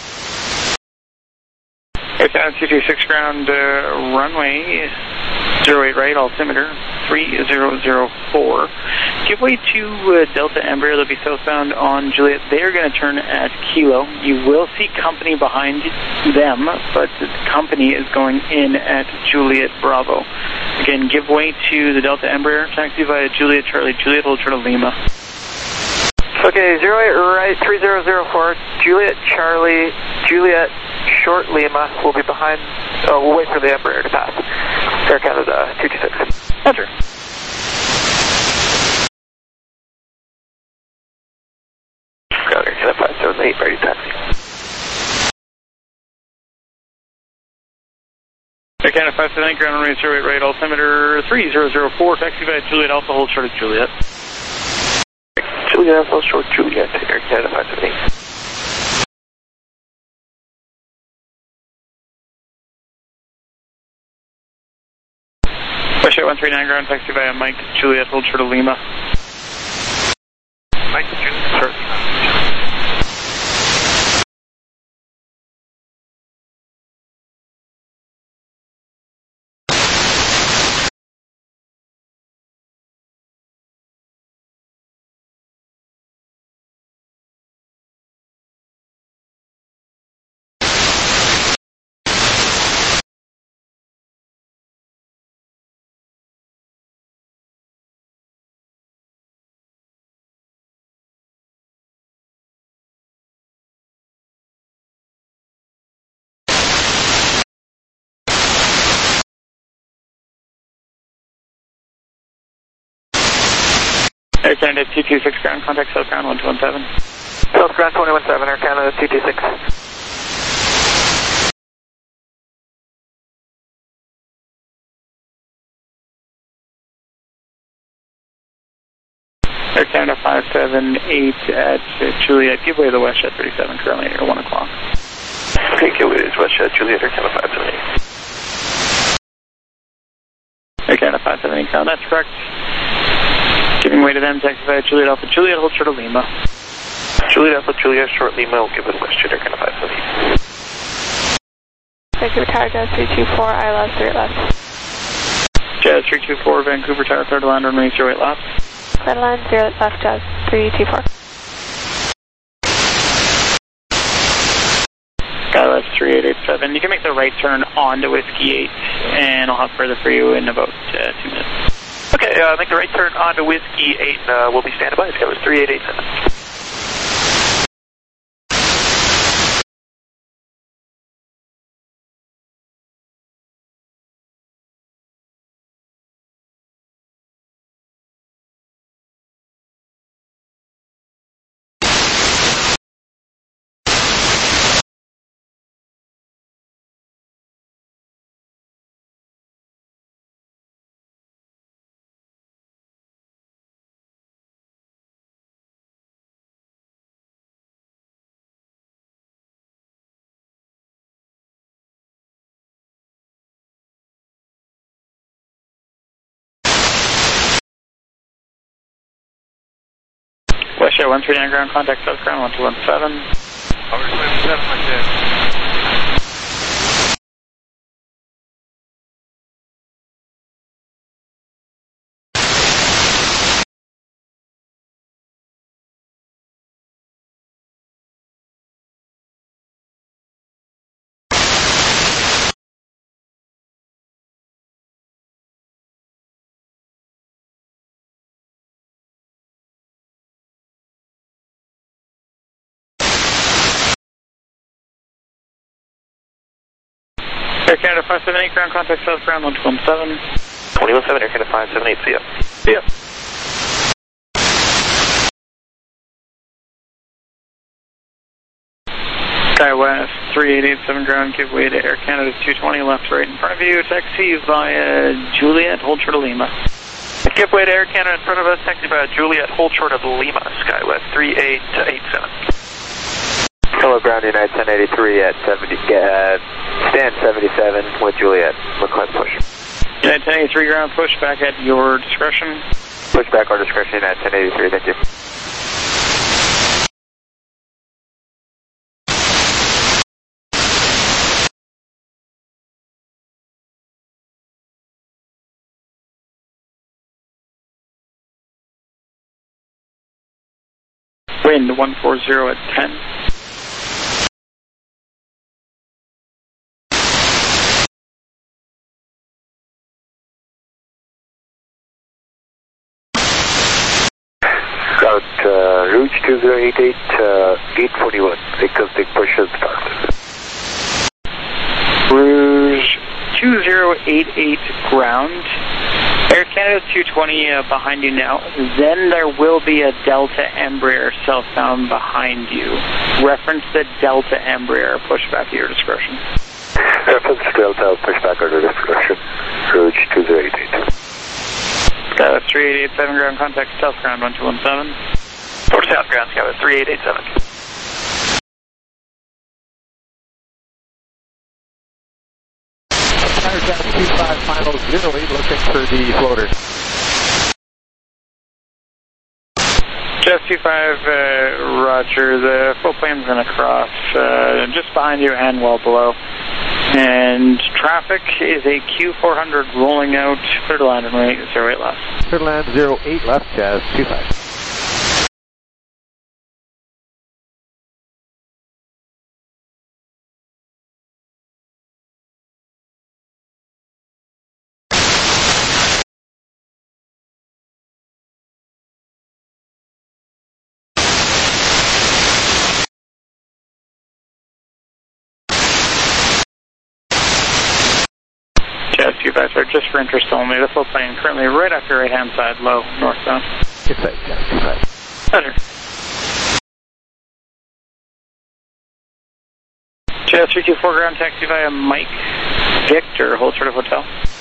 Air Canada 226 ground, runway 08 right, altimeter 3004. Give way to Delta Embraer, they'll be southbound on Juliet. They're going to turn at Kilo. You will see company behind them, but the company is going in at Juliet Bravo. Again, give way to the Delta Embraer, taxi via Juliet Charlie, Juliet Hold Turtle Lima. Okay, 08 right, 3004, Juliet Charlie, Juliet Short Lima will be behind, we'll wait for the Embraer to pass. Air Canada 226. Enter. Ground Air Canada 578, ready taxi. Air Canada 578, ground runway 08 right, altimeter 3004, taxi via Juliet Alpha, hold short at Juliet. Juliet Alpha, short Juliet, Air Canada 578. West 139 ground, taxi via Mike Juliet, hold short of Lima. Mike Juliet, short. Air Canada 226 ground, contact South Ground 1217. South Ground 217, Air Canada 226. Air Canada 578 at Juliet, give way to the WestJet 37 currently at 1 o'clock. Okay, give way to WestJet Juliet, Air Canada 578. Air Canada 578 ground, that's correct. Giving way to them, taxi via Juliet Alpha, Juliet, hold short of Lima. Juliet Alpha, Juliet, short Lima, will give it WestJet, Air Canada 578. Vancouver Tower, Jazz 324, ILS 3 left. Jazz 324, Vancouver Tower, clear to land, runway 08 left. Clear to land, 0 left, Jazz 324. ILS 3887, you can make the right turn on to Whiskey 8, and I'll have further for you in about 2 minutes. Okay, make the right turn on to Whiskey 8, we'll be standing by. Skywest 3887. WestJet 139 ground, contact South Ground 1217. Over 27, like that. Air Canada 578 ground, contact South Ground 1217. 217, Air Canada 578, see ya. See ya. SkyWest 3887 ground, give way to Air Canada 220, left right in front of you, taxi via Juliet, hold short of Lima. Give way to Air Canada in front of us, taxi via Juliet, hold short of Lima, SkyWest 3887. Hello, ground United 1083 at 70, stand 77 with Juliet, request push. United 1083 ground, push back at your discretion. Push back our discretion at 1083, thank you. Wind 140 at 10. Rouge 2088, gate 41, acoustic push has started. Rouge 2088 ground. Air Canada 220 behind you now. Then there will be a Delta Embraer southbound behind you. Reference the Delta Embraer, push back at your discretion. Reference Delta, push back at your discretion. Rouge 2088. 3887 ground, contact south ground 1217. Over to south ground, Skywest 3887. Cat 25 final 08, looking for the floater. Jess 25, Roger, the full plane's going to cross just behind you and well below. And traffic is a Q400 rolling out, clear to land runway 08 left. Clear to land 08 left, Jazz 25. Just for interest only, the full plane currently right off your right-hand side, low, northbound. Good sight, Jazz 25. Better. Jazz 324 ground, taxi via Mike Victor, hold short of hotel.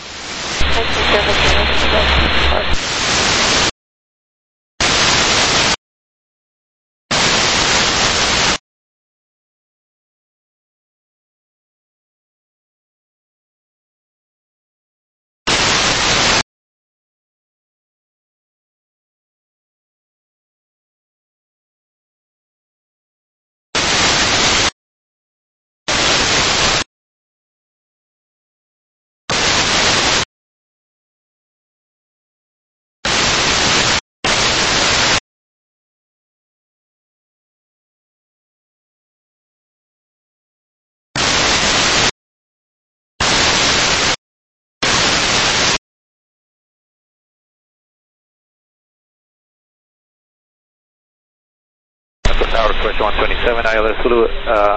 Tower push 127, ILS Zulu,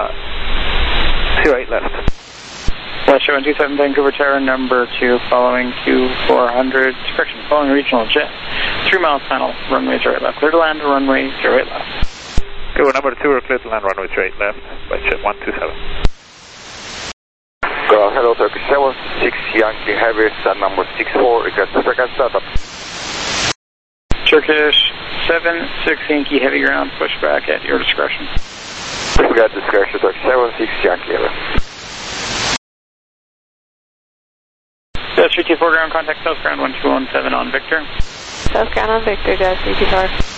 08 left. West 127 Vancouver Tower, number 2, following Q400, correction, following regional jet. 3 miles final, runway 08 left. Clear to land, runway 08 left. Okay, well, number 2, we're clear to land, runway 08 left, by jet 127. Hello, Turkish 76 Yankee Heavy, sun number 64, request to frequency startup. Turkish 76 Yankee Heavy ground, push back at your discretion. We got discretion, Turkish 76 Yankee Heavy. Jazz 324 ground, contact south ground 1217 on Victor. South ground on Victor, Jazz 324.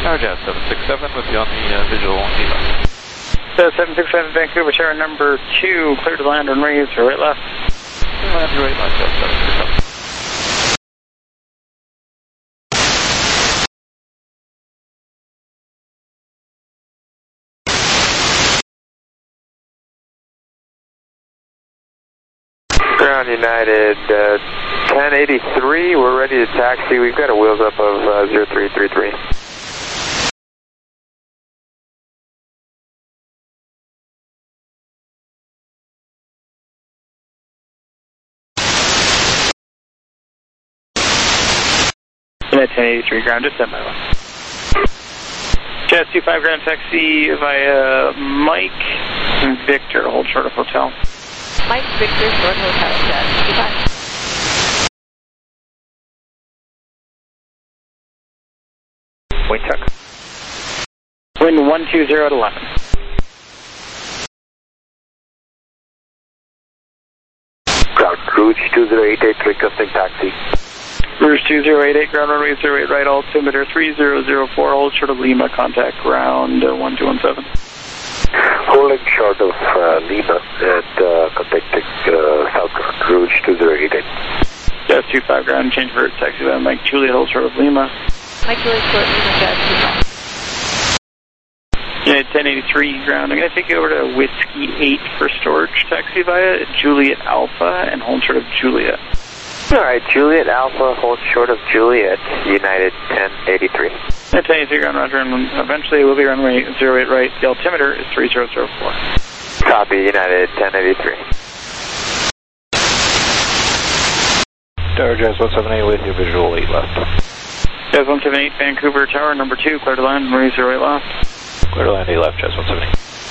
Tower Jazz 767 with you on the visual Lima. 767 Vancouver, tower number 2, clear to land and raise, right left. Land your right left, Jazz 767. Ground United 1083, we're ready to taxi. We've got a wheels up of 0333. At 1083 ground, just 10 by 1. Jazz 25 ground taxi via Mike and Victor, hold short of hotel. Mike Victor, short hotel, Jazz 25. Wind check. Wind 120 at 11. Ground Rouge 2088, requesting taxi. Rouge 2088, ground runway 08 right, altimeter 3004, hold short of Lima, contact ground 1217. Holding short of Lima and contacting South Ground Rouge 2088. Jazz 25 ground, change for taxi by Mike Juliet, hold short of Lima. Mike Juliet, short Lima, Jazz 25. Unit 1083 ground, I'm going to take you over to Whiskey 8 for storage taxi via Juliet Alpha and hold short of Juliet. Alright, Juliet Alpha, hold short of Juliet, United 1083. 1083 ground, roger, and eventually we'll be runway 08 right, the altimeter is 3004. Copy, United 1083. Tower Jazz 178 with you, visual 8 left. Jazz 178, Vancouver, tower number 2, clear to land, Marie 08 left. Clear to land 8 left, Jazz 178.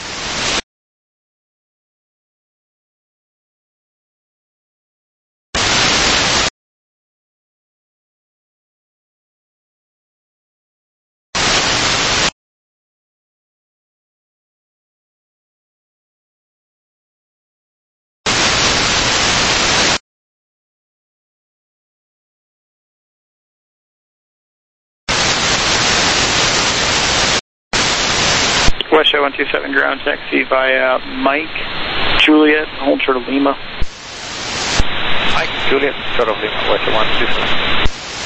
West Show 127 ground taxi via Mike Juliet, hold short of Lima. Mike Juliet, short of Lima, West Show 127.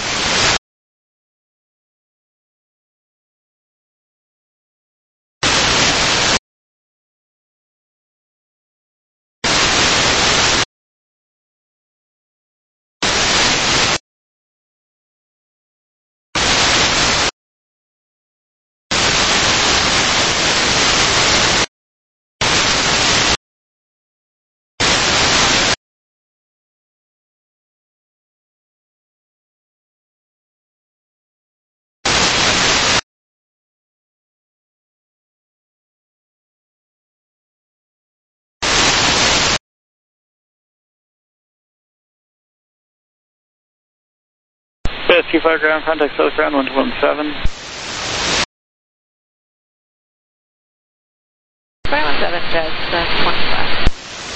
Jazz 25 ground, contact South Ground 117. 517, Jazz 25.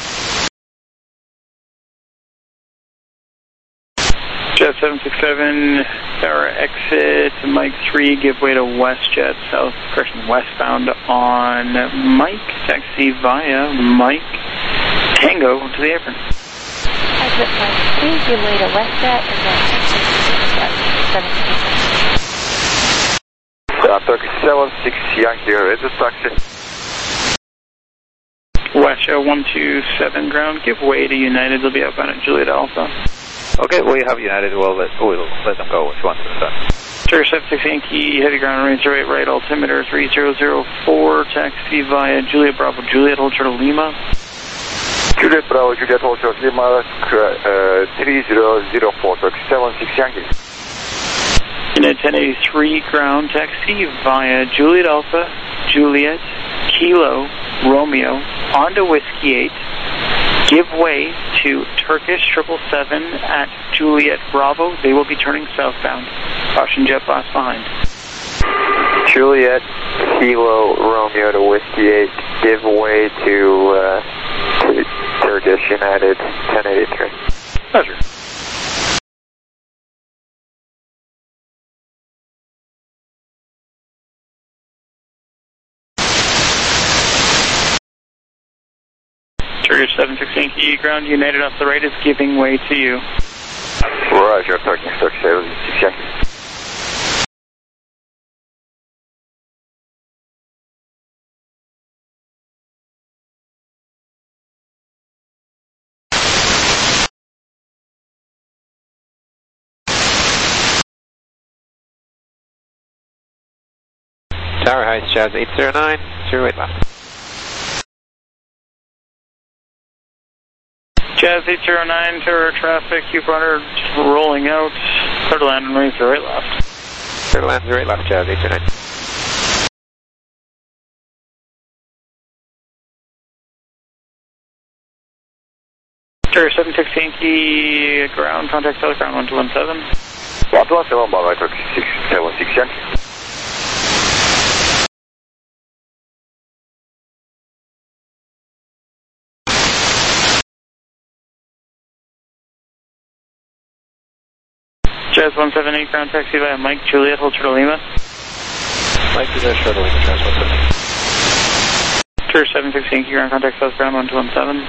Jazz 767, tower exit, Mike 3, give way to WestJet, westbound on Mike, taxi via Mike Tango to the apron. Exit Mike 3, give way to WestJet, and then exit Jazz 767. Turkish 76 Yankee, is this taxi? West Show 127 ground, give way to United, they'll be outbound at Juliet Alpha. Okay, we have United, we'll let them go if you want to. Turkish 76 Yankee, heavy ground range 08 right, altimeter 3004, taxi via Juliet Bravo Juliet, hold short of Lima. Juliet Bravo Juliet, hold short of Lima, 3004, Turkish 76 Yankee. Unit 1083 ground taxi via Juliet Alpha, Juliet, Kilo, Romeo, onto Whiskey 8, give way to Turkish 777 at Juliet Bravo. They will be turning southbound. Caution jet blast behind. Juliet, Kilo, Romeo to Whiskey 8, give way to Turkish United 1083. Pleasure. 716 Key, ground United off the right is giving way to you. Roger, parking structure 716. Tower Heights, Jazz 809, 08 left. Jazz 809, Tower traffic, Q400 rolling out, clear to land and range 08 left. Clear to land 08 left, Jazz 809. Tower 716 Key, ground, contact teleground 1217. 1217, by right, 716. Jazz 178, ground taxi via Mike Juliet, hold short of Lima. Mike Juliet, short of Lima, Jazz 178. Tour 716, ground contact southbound 1217.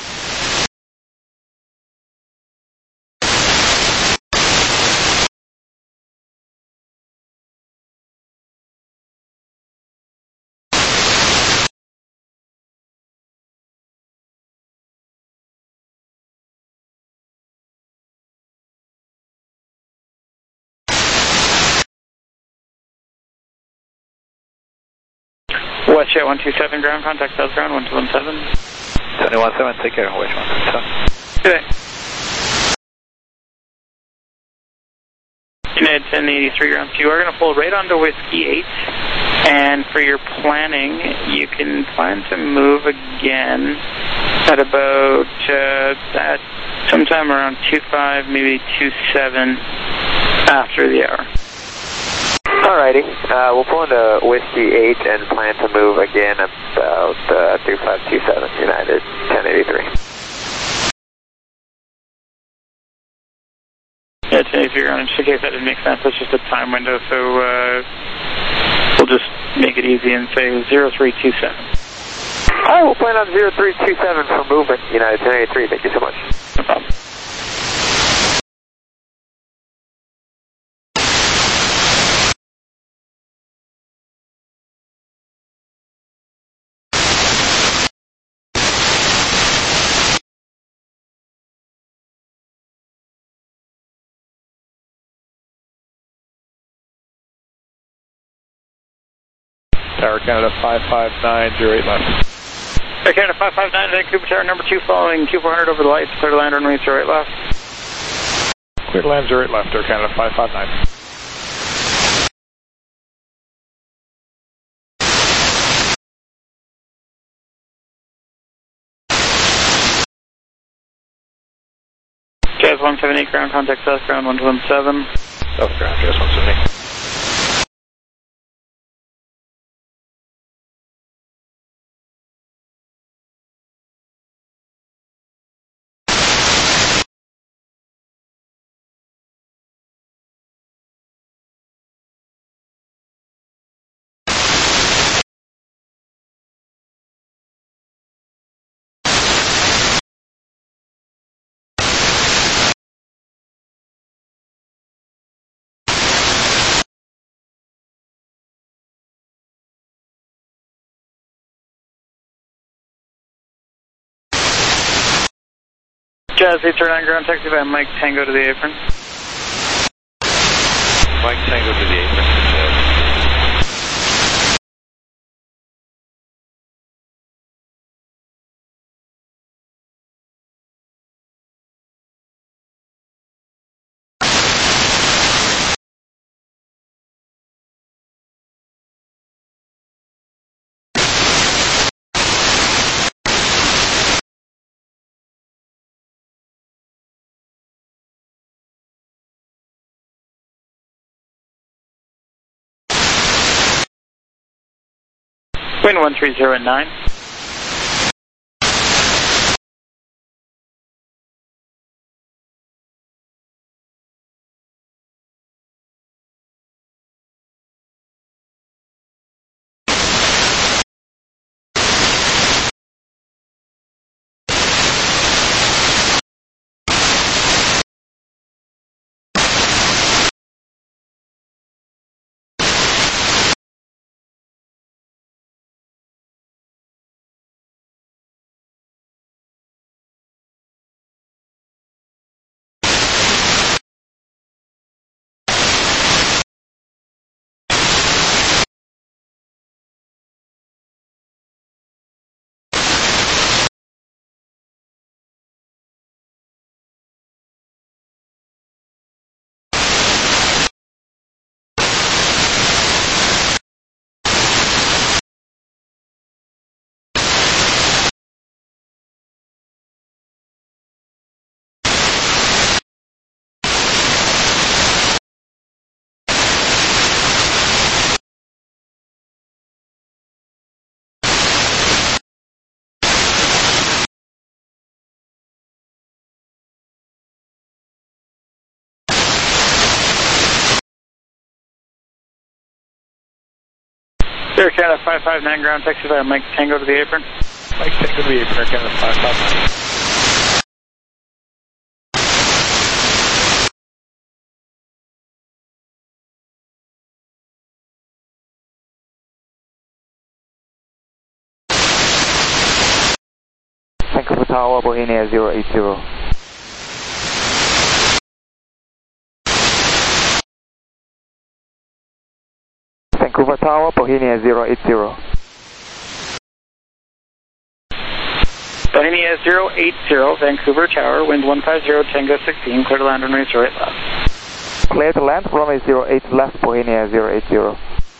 WestJet 127, ground contact southbound 1217. 717, take care, WestJet 127. Good day. United 1083 ground, so you are going to pull right onto Whiskey 8, and for your planning, you can plan to move again at about sometime around 2.5, maybe 2.7 after the hour. Alrighty, we'll pull into Whiskey 8 and plan to move again about 2527 United 1083. Yeah, 1083 ground, just in case that didn't make sense, that's just a time window, so we'll just make it easy and say 0327. Alright, we'll plan on 0327 for movement, United 1083, thank you so much. No problem. Tower Canada 559, 08 left. Tower Canada 559, Vancouver Tower number 2 following Q400 over the lights, clear to land runway 08 left. Clear to land 08 left, Tower Canada 559. Jazz 178, ground contact south, ground 117. South ground, Jazz 178. Jazz 809, ground taxi by Mike Tango to the apron. Mike Tango to the apron, Jazz. Wind 130 at 9. Air Canada 559 ground taxi via Mike Tango to the apron. Mike Tango to the apron, Air Canada 559. Vancouver Tower, Bohemia 080. Vancouver Tower, Bohemia 080. Bohemia 080, Vancouver Tower, wind 150, Tango 16, clear to land, runway 08 left. Clear to land, runway 08 left, Bohemia 080.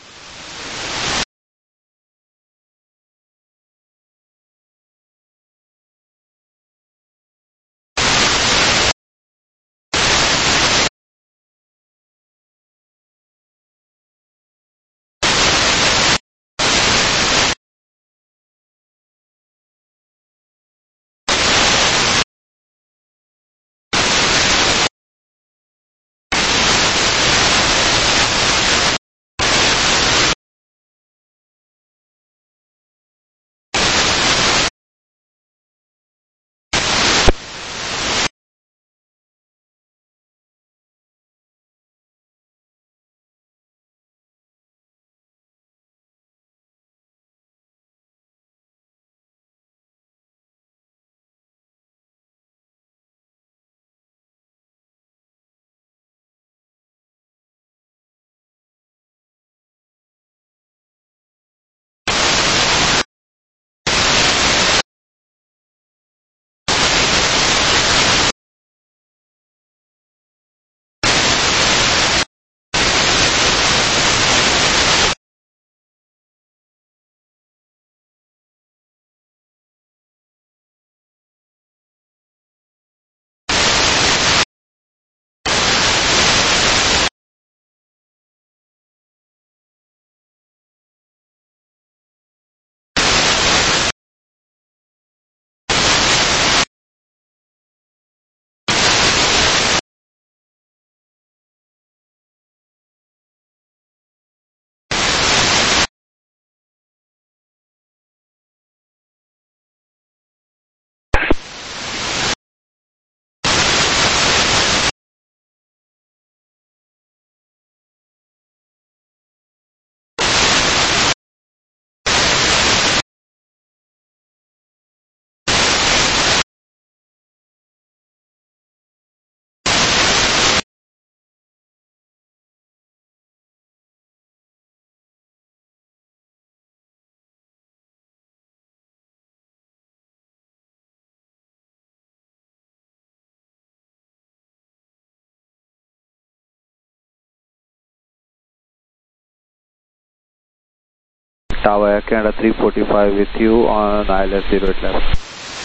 Tower Air Canada 345 with you on ILS 08 left.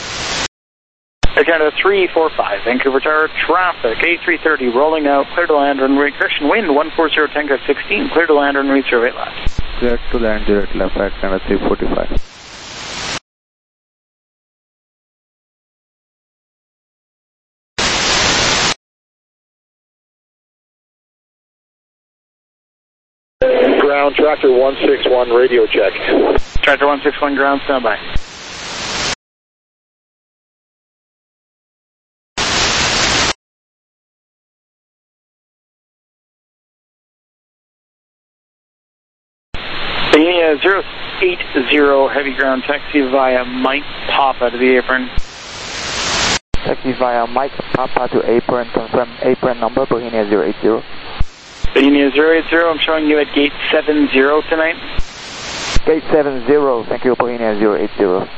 Air Canada 345, Vancouver Tower, traffic, A330, rolling out, clear to land, runway, correction, wind 140, Tango 16, clear to land, runway 08 left. Clear to land 08 left, Air Canada 345. Ground, Tractor 161, radio check. Tractor 161, ground, standby. Bohemia 080, heavy ground taxi via Mike Papa to the apron. Taxi via Mike Papa to apron, confirm apron number, Bohemia 080. Bohemia 080, I'm showing you at gate 70 tonight. Gate 70, thank you, Bohemia 080.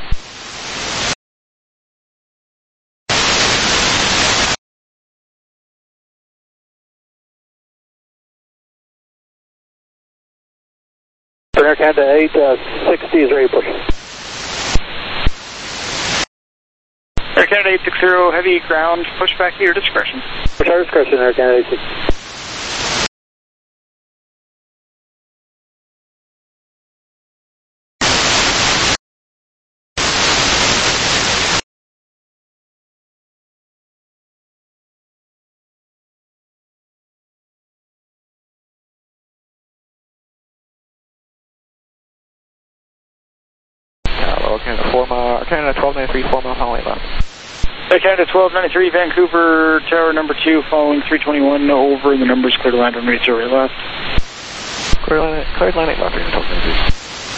Air Canada 860 is ready push. Air Canada 860, heavy ground, pushback at your discretion. Push our discretion, Air Canada 860. Canada 4 mile, Canada 1293, 4 mile final 8 left. Canada 1293, Vancouver, tower number 2, following 321 over, the numbers clear to land on radio 0 left. Clear line 8 left, 1293.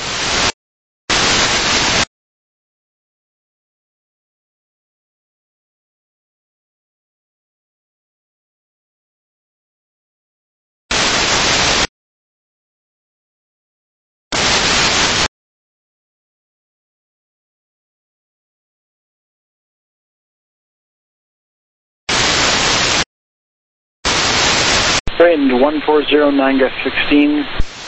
Wind 1409, gust 16.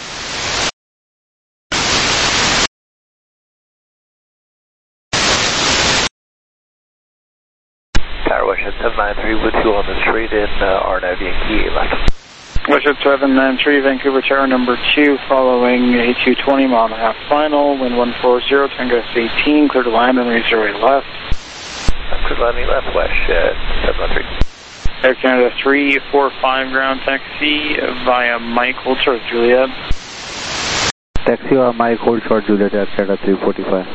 Tower Westhead 793 with you on the straight in RNAV and left. Westhead 793, Vancouver tower number 2, following A220 mile and a half final, wind 140, 10 gust 18, clear to land on radio 0 left. Clear to landing left, Westhead 793. Air Canada 345 ground taxi via Mike, hold short Juliet. Taxi via Mike, hold short Juliet, Air Canada 345.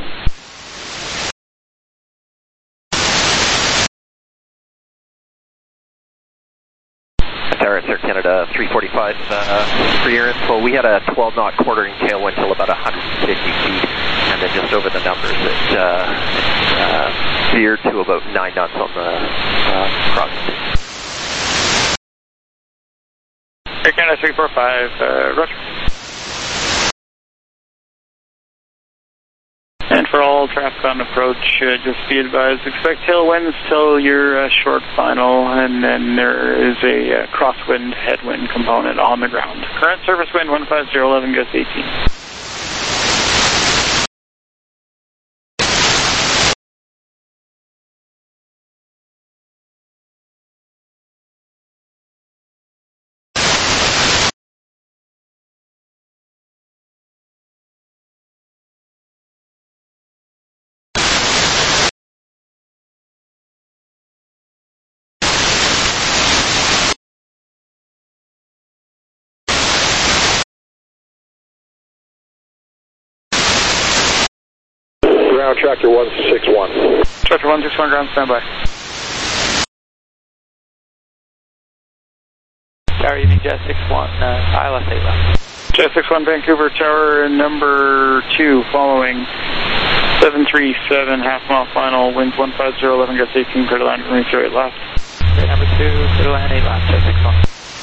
Tower Air Canada 345, for your info, we had a 12 knot quartering tailwind till about 150 feet, and then just over the numbers it veered to about 9 knots on the crossing. Air Canada 345, roger. And for all traffic on approach, just be advised, expect tailwinds till your short final, and then there is a crosswind headwind component on the ground. Current surface wind 15011, gust 18. Ground tractor 161. Tractor 161, ground standby. Tower Evening Jet 61, ILS 8 left. Jet 61, Vancouver tower number 2, following 737, half mile final, winds 15011, gust 18, clear to land on radio 8 left. Number 2, clear to land 8 left, Jet 61.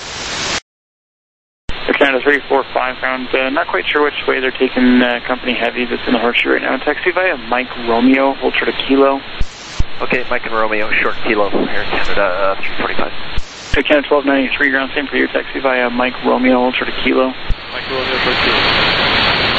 Canada 345 ground, not quite sure which way they're taking company heavy that's in the horseshoe right now. Taxi via Mike Romeo, hold short a kilo. Okay, Mike and Romeo, short kilo, Air Canada 345. Air Canada 1293 ground, same for you. Taxi via Mike Romeo, hold short a kilo. Mike Romeo, short kilo.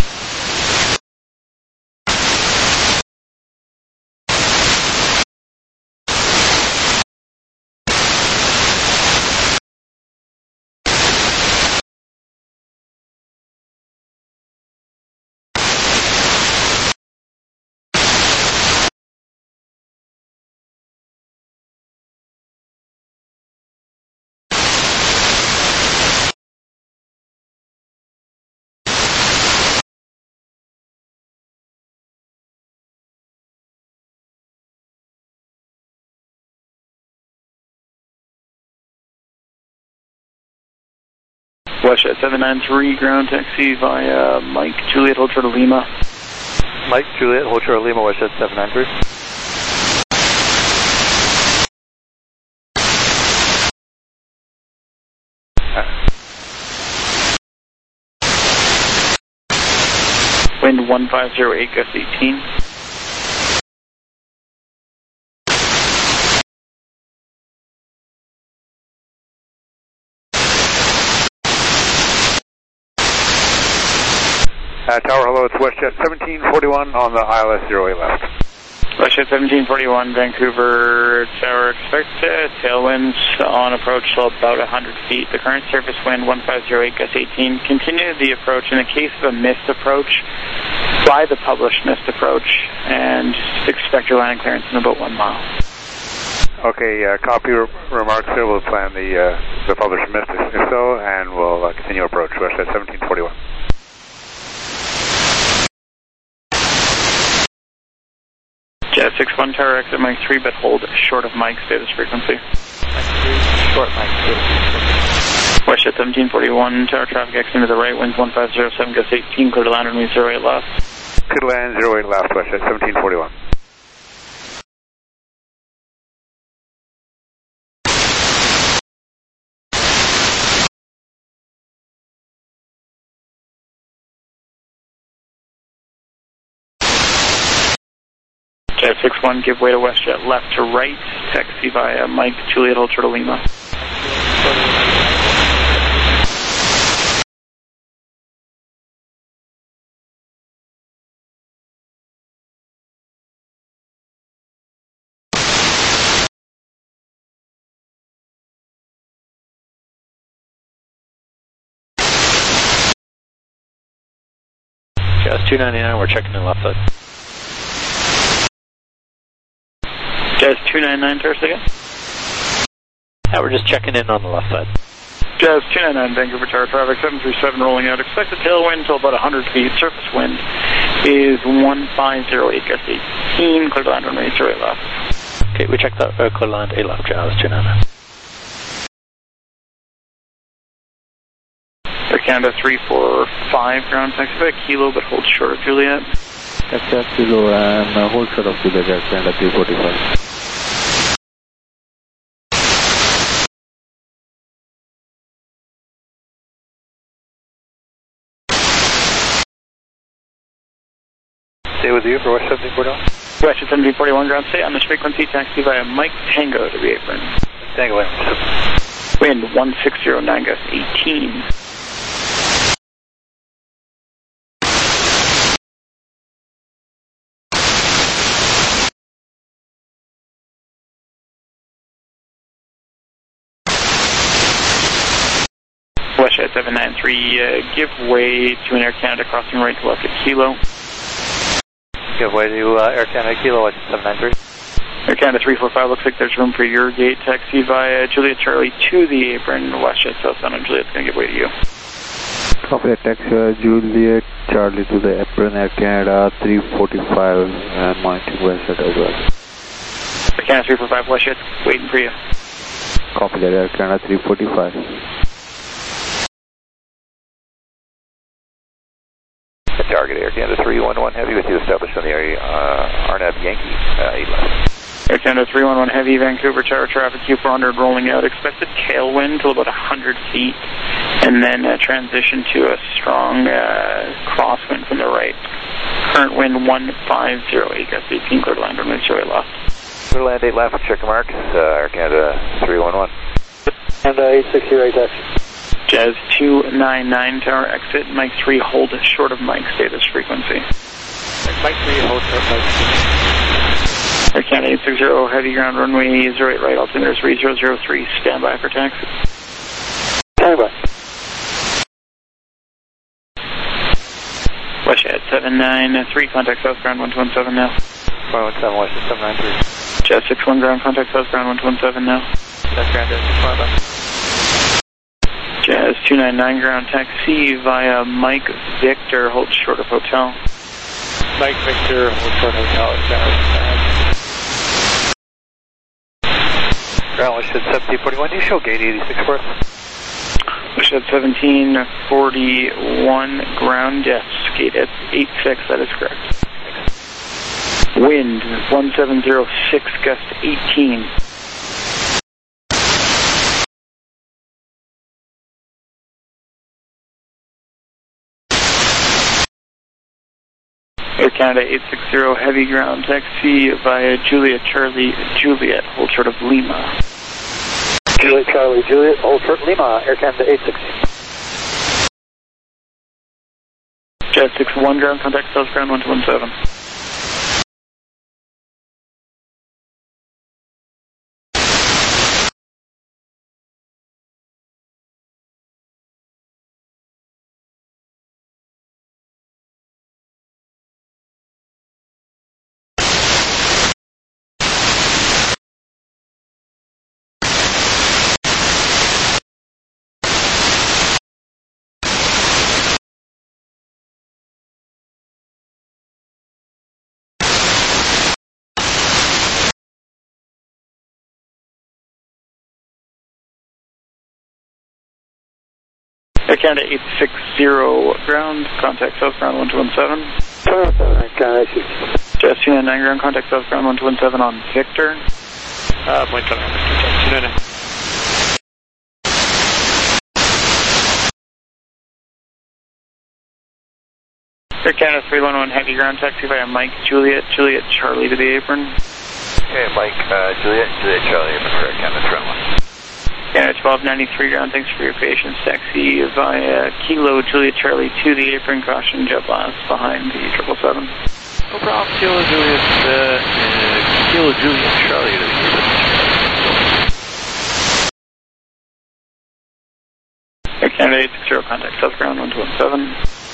Westhead 793 ground taxi via Mike Juliet, hold short of Lima. Mike Juliet, hold short of Lima, Westhead 793. Wind 1508, gust 18. Tower, hello, it's Westhead 1741 on the ILS 08 left. Westhead 1741, Vancouver tower, expect tailwinds on approach till about 100 feet. The current surface wind 1508, gust 18. Continue the approach. In the case of a missed approach, fly the published missed approach, and expect your landing clearance in about 1 mile. Okay, copy remarks here. We'll plan the published missed if so, and we'll continue approach. Westhead 1741. 6-1 tower exit Mike 3, but hold short of Mike status frequency. Short Mike 3. Westjet 1741, tower traffic exiting to the right, winds 1507, gust 18, clear to land runway 08 left. Clear to land 08 left, Westjet 1741. Jet 6-1, give way to Westjet left to right, taxi via Mike Juliet Ultra to Lima. Jazz 299, we're checking in left side. Jazz 299, Terrace again? Yeah, we're just checking in on the left side. Jazz 299, Vancouver Tower traffic 737 rolling out. Expected tailwind until about 100 feet. Surface wind is 1508, gust 18, clear to land runway 08 left. Okay, we checked that, clear to land 8 left, Jazz 299. Air Canada 345, ground taxi by Kilo, but hold short of Juliet. Taxi Kilo and hold short of Juliet, Air Canada 345. Stay with you for West 1741. West 1741, ground stay on this frequency, taxi via Mike Tango to the apron. Tango, wind 1609, gust 18. Westjet 793, give way to an Air Canada crossing right to left at Kilo. Give way to Air Canada Kilo, Westjet 793. Air Canada 345, looks like there's room for your gate. Taxi via Juliet Charlie to the apron. Westjet southbound and Juliet's going to give way to you. Copy, taxi Juliet Charlie to the apron, Air Canada 345 and mounting Westjet as well. Air Canada 345, Westjet waiting for you. Copy that, Air Canada 345. Target Air Canada 311 Heavy with you established on the area, RNAV Yankee, 8 left. Air Canada 311 Heavy, Vancouver Tower traffic Q400 rolling out. Expected tailwind till about 100 feet, and then transition to a strong crosswind from the right. Current wind 1508, gust 18, clear to land runway 08 left. Clear to land 8 left, check your marks, Air Canada 311. And 860 right taxi. Jazz 299, tower exit, Mike 3, hold short of Mike, status frequency. Mike 3, hold short of Mike. Air Canada 860, heavy ground runway 08 right, altimeter 3003, standby for taxi. Standby. Westjet 793, contact southbound 117 now. 117, Westjet 793. Jazz 61, ground, contact southbound 117 now. That's ground, Jazz 6 Jazz 299, ground taxi via Mike Victor, hold short of hotel. Mike Victor, hold short of hotel, ground Westjet 1741, do you show gate 86 for us? Westjet 1741, ground, yes, gate at 86, that is correct. Wind 1706, gust 18. Air Canada 860, heavy ground taxi via Juliet Charlie Juliet, hold short of Lima. Juliet Charlie Juliet, hold short Lima, Air Canada 860. Jet 61, ground, contact south ground 117. Air Canada 860 ground, contact southbound 1217. Just Unit 9 ground, contact southbound 1217 on Victor. Point 7, Just Unit 9. Air Canada 311 heavy ground taxi via Mike Juliet Charlie to the apron. Okay, Mike Juliet Charlie apron for Air Canada 311. Canada 1293 ground, thanks for your patience. Taxi via Kilo Juliet Charlie to the apron, caution jet blast behind the 777. No problem, Kilo Juliet Charlie to the apron. Air Canada 860 contact southbound 1217.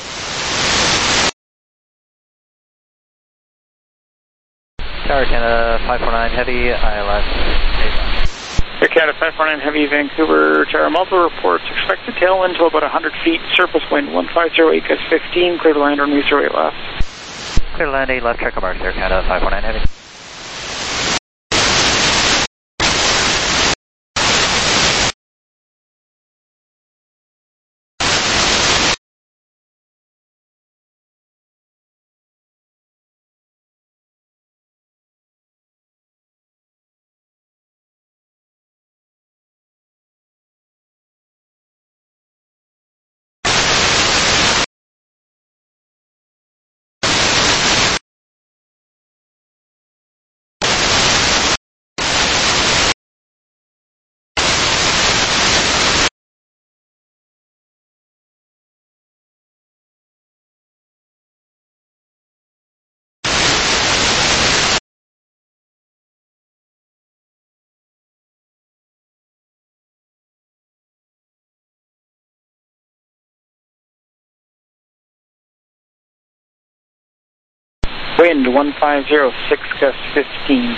Tower Canada 549 Heavy, ILS 8. Air Canada 549 Heavy, Vancouver Tower, multiple reports. Expected tailwind to about 100 feet, surface wind 1508 gust 15, clear to land on Reese 8 left. Clear to land 8 left, check mark, Air Canada 549 Heavy. Wind 1506 gust 15.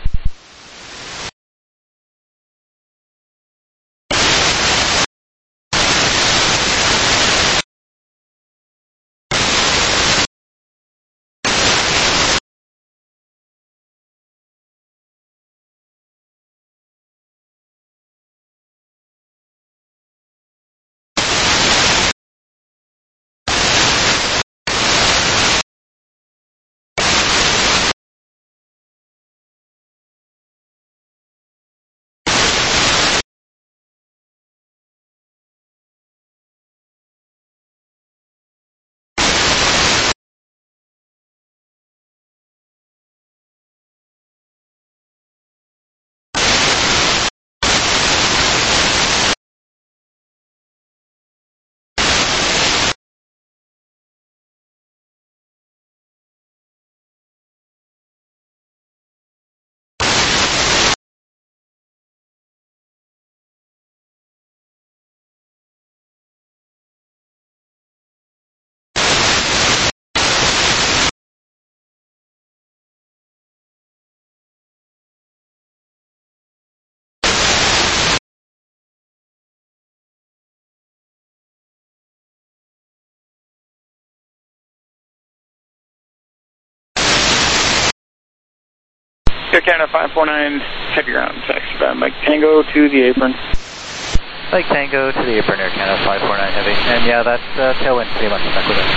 Air Canada 549 heavy ground, taxi by Mike Tango to the apron. Mike Tango to the apron, Air Canada 549 Heavy. And yeah, that tailwind pretty much stuck with us.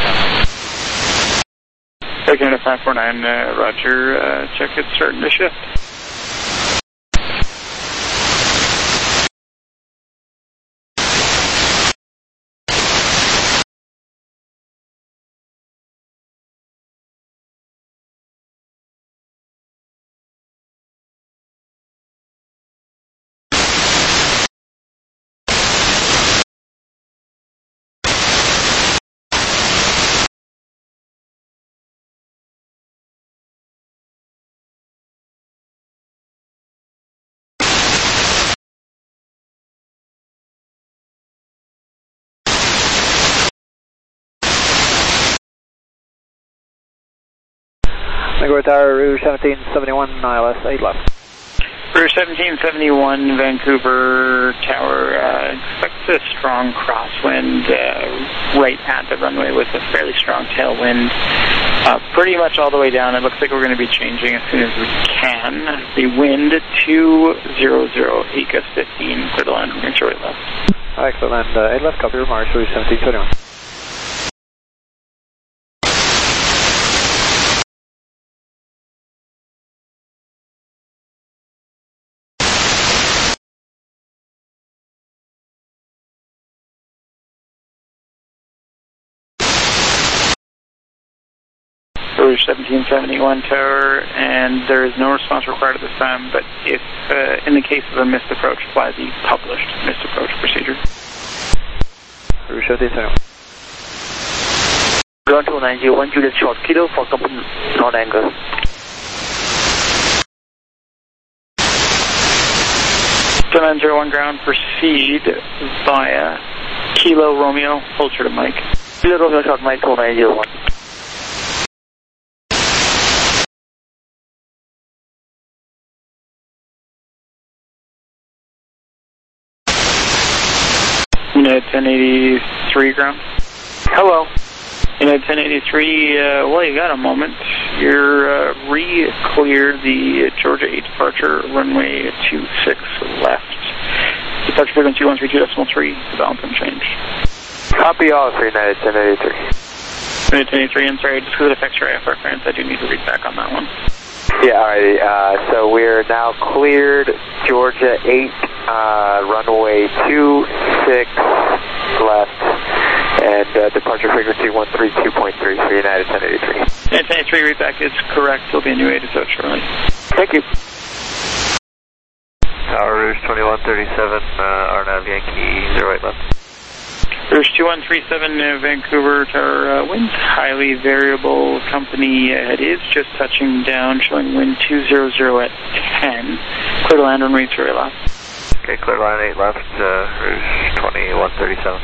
Air Canada 549, roger, check it starting to shift. Vancouver Tower, Rouge 1771, ILS 8 left. Rouge 1771, Vancouver Tower, expect a strong crosswind right at the runway with a fairly strong tailwind. Pretty much all the way down. It looks like we're going to be changing as soon as we can. The wind 2008 gust 15, clear to land, make sure we left. Hi, Clearland 8 left, copy, Mars, Rouge 1721. Rouge 1771 tower, and there is no response required at this time, but if, in the case of a missed approach, apply the published missed approach procedure. Rouge 1771. Ground 2901, Juliet short kilo for company non-angle. Gentleman 01 ground, proceed via Kilo Romeo, hold short of Mike. Kilo Romeo short Mike 2901. United 1083 ground. Hello. United 1083, well, you got a moment. You're re-clear the Georgia 8 departure, runway 26 left. Departure frequency 132.3, balance unchanged. Copy all for United 1083. United 1083, I'm sorry, just because it affects your IFR clearance, I do need to read back on that one. Yeah, alrighty. So we're now cleared Georgia 8, runway 26 left, and departure frequency 132.3 for United 1083. United 1083 read back is correct. There'll be a new AID approach shortly. Thank you. Tower Rouge 2137, RNAV Yankee 08 left. Rouge 2137, Vancouver Tower, wind highly variable. Company it is just touching down, showing wind 200 at 10. Clear to land runway 3 left. Okay, clear line 8 left, Rouge 2137.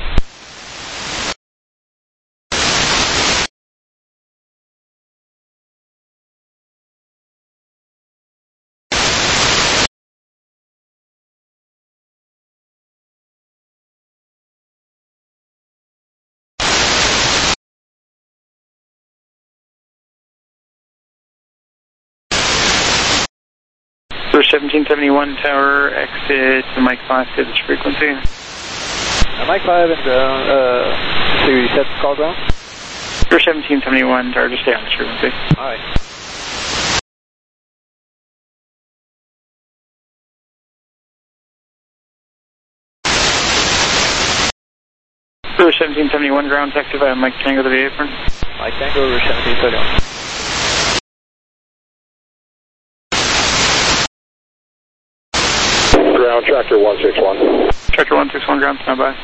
Rouge 1771 tower, exit Mike 5 to this frequency. Mike 5 and so you set call ground? Rouge 1771 tower, just stay on this frequency. Alright. Rouge 1771 ground, taxi by Mike Tango to the apron. Mike Tango, Rouge 1771. Ground, Tractor 161. Tractor 161 ground, stand by.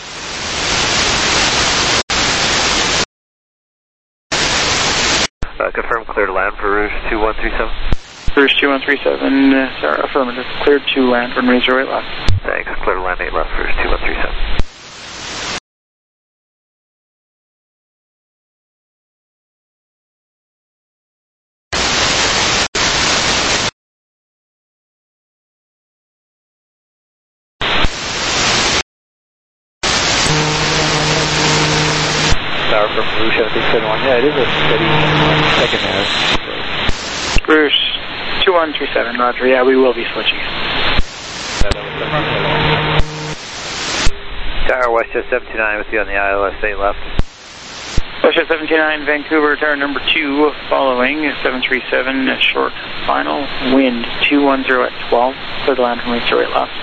Confirm clear to land for Rouge 2137. Rouge 2137, sorry, affirmative. Cleared to land, runway 08 left. Thanks, clear to land 8 left, Rouge 2137. Tower from Rouge 1771. Yeah, it is a steady second there. Rouge 2137, roger. Yeah, we will be switching. Tower Westjet 79 with you on the ILS 8 left. Westjet 79, Vancouver, tower number 2, following 737, short final, wind 210 at 12, clear to land from 08 left.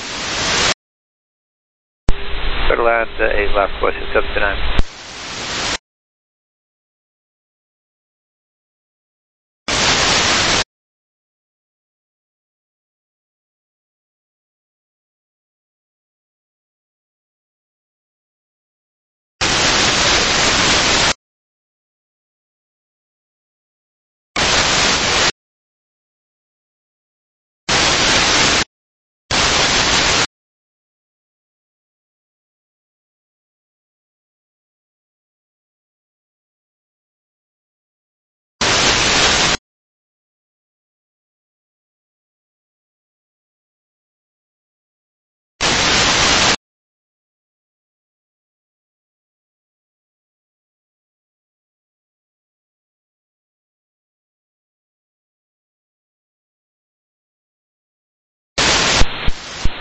Clear to land 8 left, Westjet 79.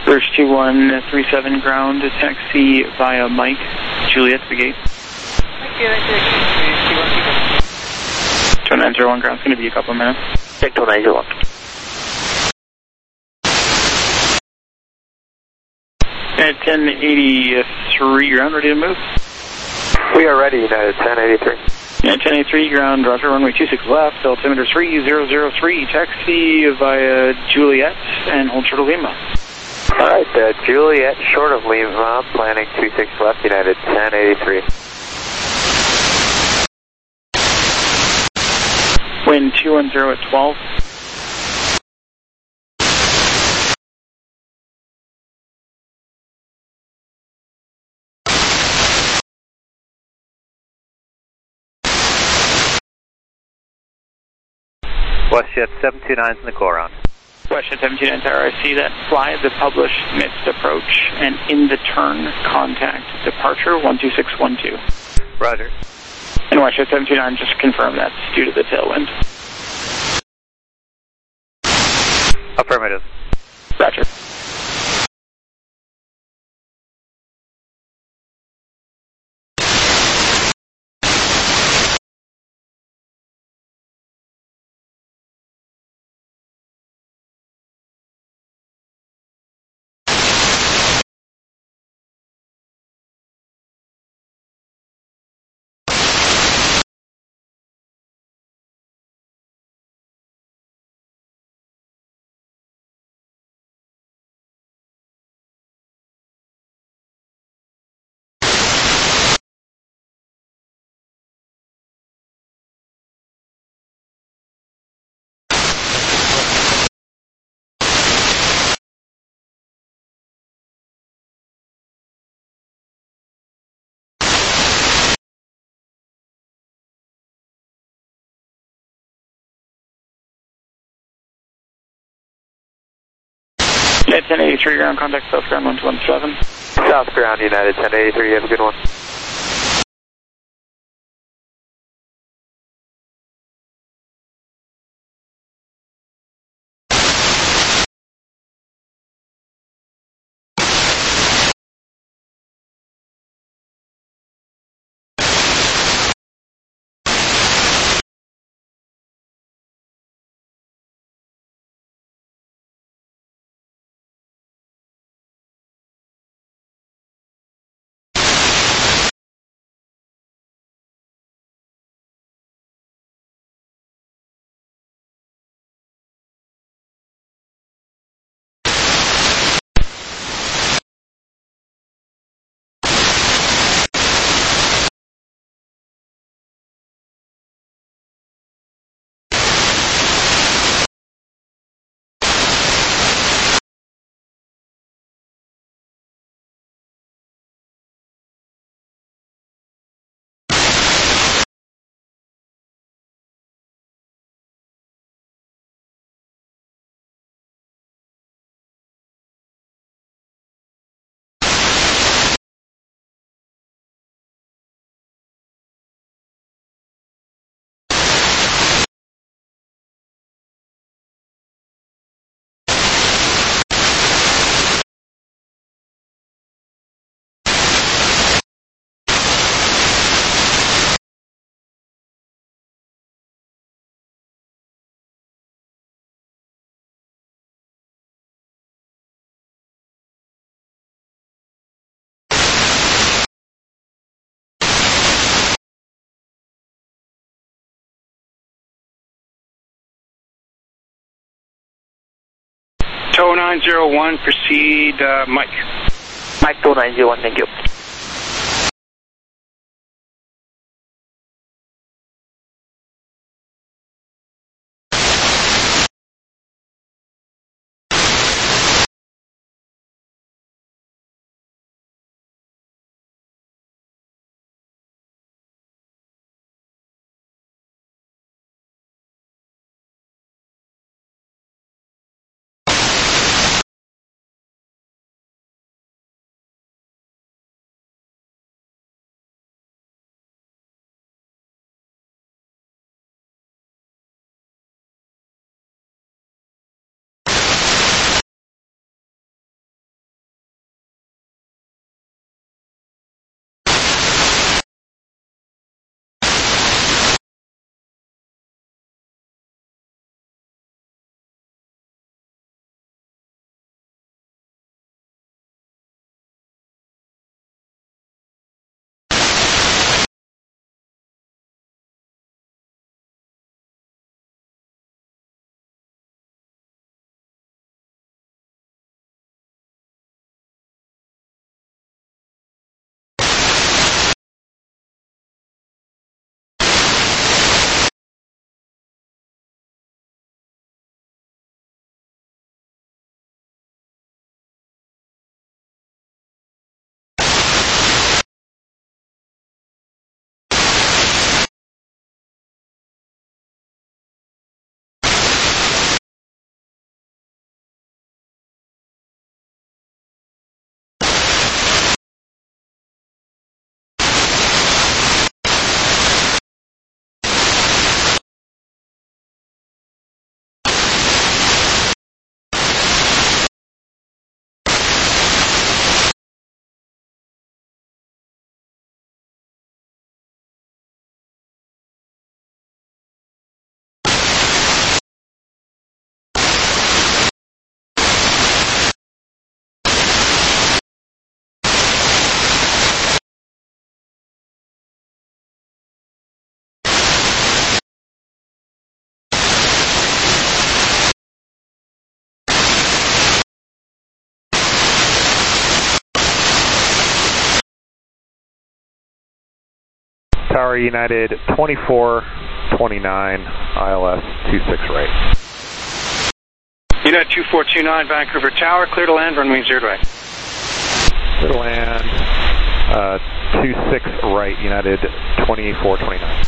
First 2137 ground, taxi via Mike, Juliet to the gate. 2901 ground, it's going to be a couple of minutes. Check 2901. At 1083 ground, ready to move? We are ready, United 1083. Yeah, 1083 ground, roger, runway 26 left, altimeter 3003, taxi via Juliet and hold short of Lima. Alright, Juliet, short of Lima, planning 26 left, United 1083. Wind 210 at 12. WestJet 729's in the core round. WestJet 729 Tower, I see that. Fly the published missed approach and in the turn contact departure 12612. Roger. And WestJet 729, just confirm that's due to the tailwind. Affirmative. Roger. At 1083 ground, contact South Ground 117. South Ground, United 1083, have a good one. TOW 901, proceed, Mike. Mike 2901, thank you. Tower United 2429, ILS 26 right. United 2429, Vancouver Tower, clear to land, runway 0 right. Clear to land, 26 right, United 2429.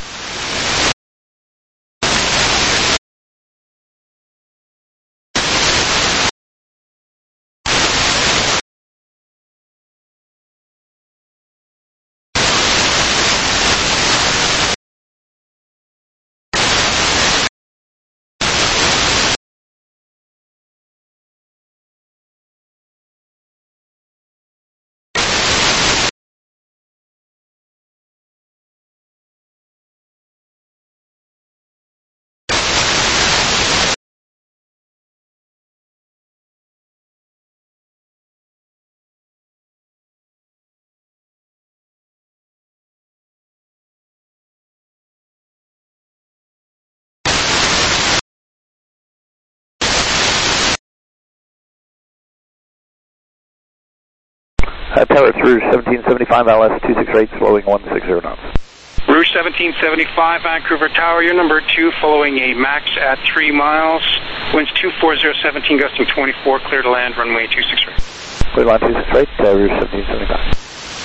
Tower through 1775, ILS 26 right, slowing 160 knots. Rouge 1775, Vancouver Tower, your number 2, following a max at 3 miles. Winds 24017, gusting 24, clear to land, runway 26 right. Clear to land 26 right, Rouge 1775.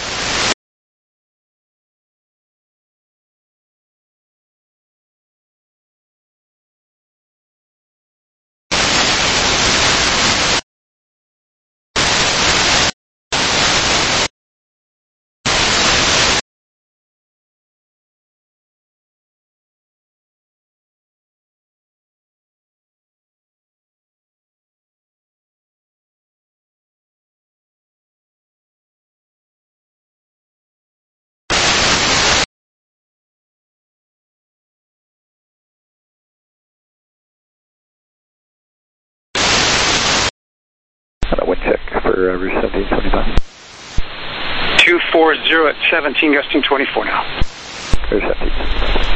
Wind check for Rouge 1775. 240 at 17, gusting 24 now. Rouge 1775.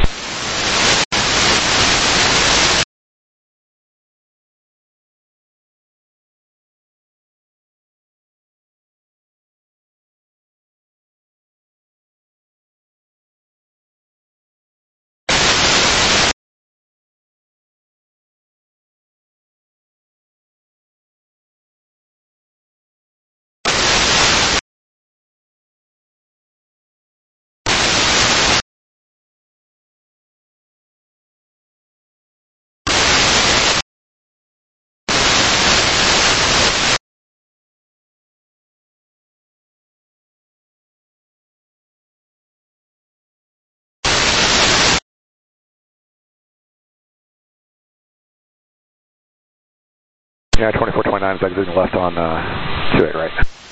Yeah, 2429 is exiting left on 28 right.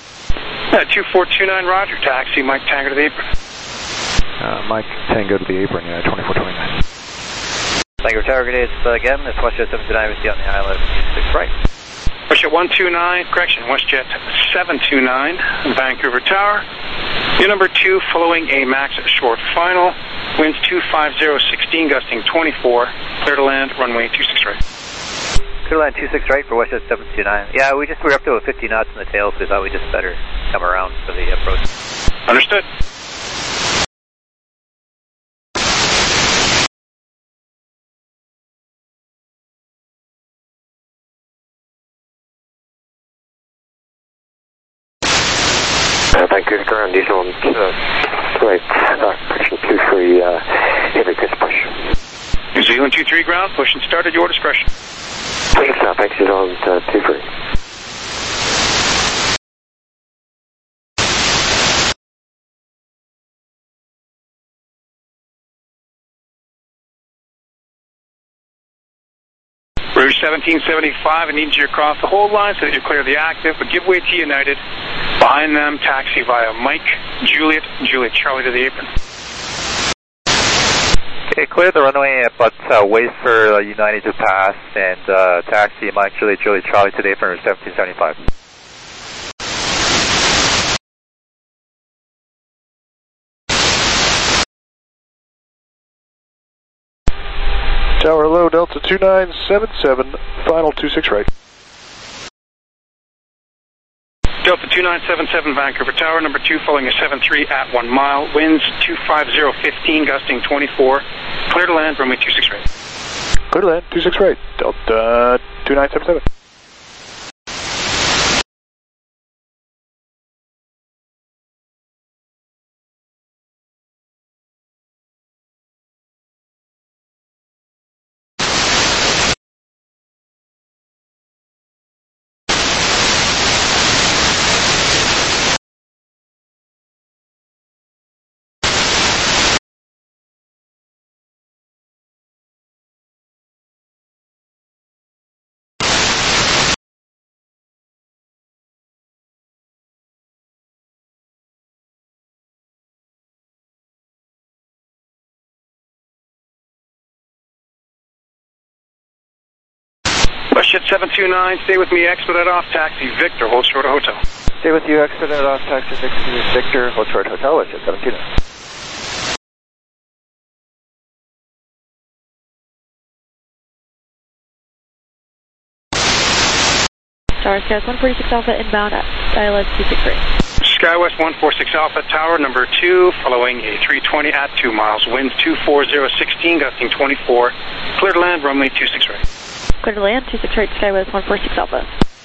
2429, roger, taxi, Mike Tango to the apron. Mike Tango to the apron, yeah, 2429. Tango Tower, good day, again, it's WestJet 729 with you on the ILS 26 right. WestJet 129, correction, WestJet 729, Vancouver Tower. Your number 2, following a max short final. Winds 25016, gusting 24, clear to land, runway 26 right. Clear line 26 right for WestJet 729. Yeah, we're up to 50 knots in the tail, so we thought we just better come around for the approach. Understood. Thank you, ground diesel on right, correction 23, heavy pitch push. New Zealand 23 ground, push and start at your discretion. Please stop, exit on 23. Rouge 1775, I need you across the hold line so that you clear the active, but give way to United. Behind them, taxi via Mike, Juliet, Charlie to the apron. Okay, clear the runway, but wait for United to pass, and taxi Mike, Juliet, Charlie to the apron, 1775. Tower low, Delta 2977, final 26 right. Delta 2977 Vancouver Tower, number 2, following a 73 at 1 mile, winds 25015, gusting 24, clear to land, runway 26 right. Clear to land, 26 right, Delta 2977. WestJet 729, stay with me, expedite off, taxi Victor, hold short of hotel. Stay with you, expedite off, taxi Victor, hold short hotel, WestJet 729. Tower Skywest 146 Alpha inbound at ILS 263. Skywest 146 Alpha Tower, number 2, following a 320 at 2 miles, winds 24016, gusting 24, clear to land, runway 26 right. Clear to land, 26 right, Skywest 146 Alpha.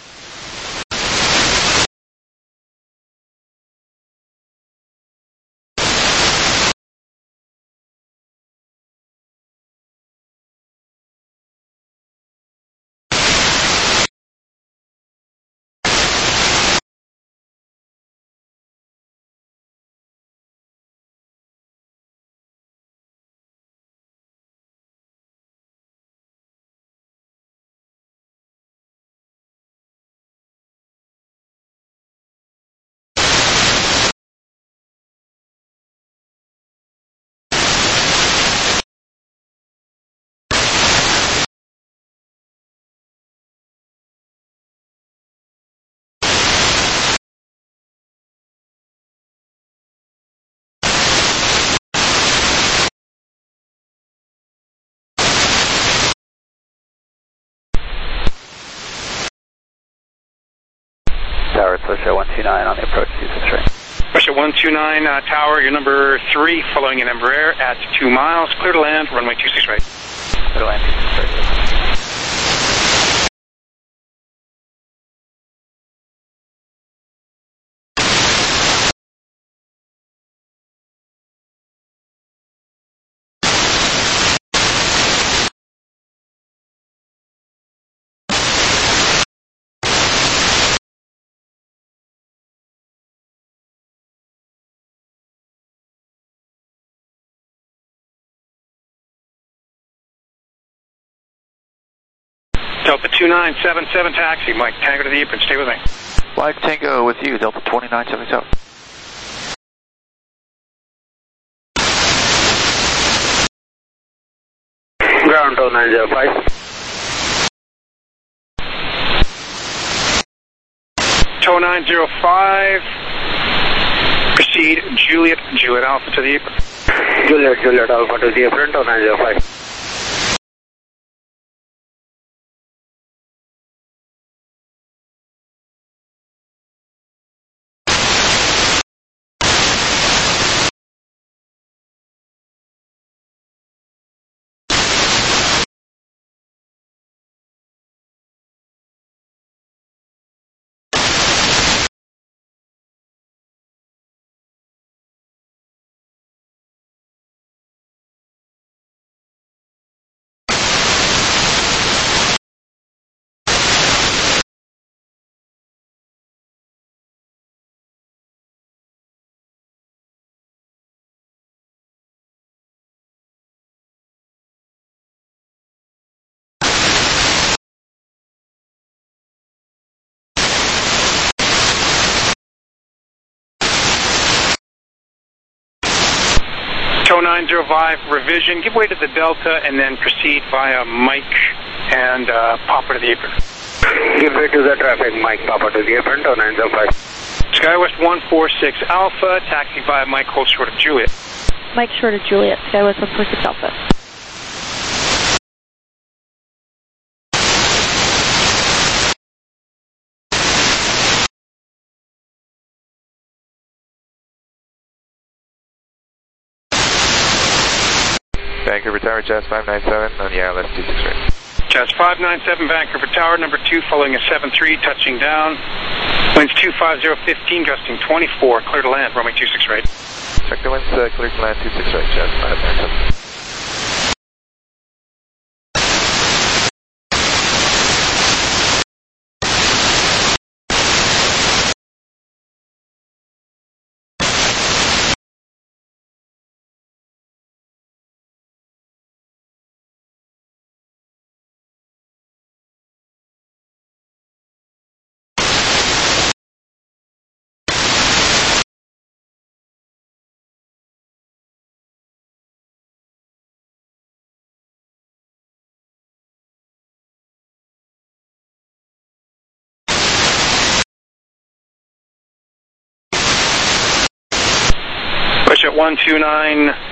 Tower, it's WestJet 129 on the approach 26 right. WestJet 129 Tower, your number 3, following an Embraer at 2 miles, clear to land, runway 26 right. Clear to land, 26 right. Delta 2977 taxi, Mike Tango to the apron, stay with me. Mike Tango with you, Delta 2977. Ground 2905. TOW 905, proceed Juliet Alpha to the apron. Juliet Alpha to the apron, TOW 905. TOW 905 revision, give way to the Delta and then proceed via Mike and Papa to the apron. Give way to the traffic, Mike Papa to the apron, TOW 905. Skywest 146 Alpha, taxi via Mike, hold short of Juliet. Mike short of Juliet, Skywest 146 Alpha. Vancouver Tower, Jazz 597 on the ILS 26 right. Jazz 597, Vancouver Tower, number 2, following a 7-3, touching down. Winds 250, gusting 24, clear to land, runway 26 right. Check the winds, clear to land 26 right, Jazz 597. Push at 129.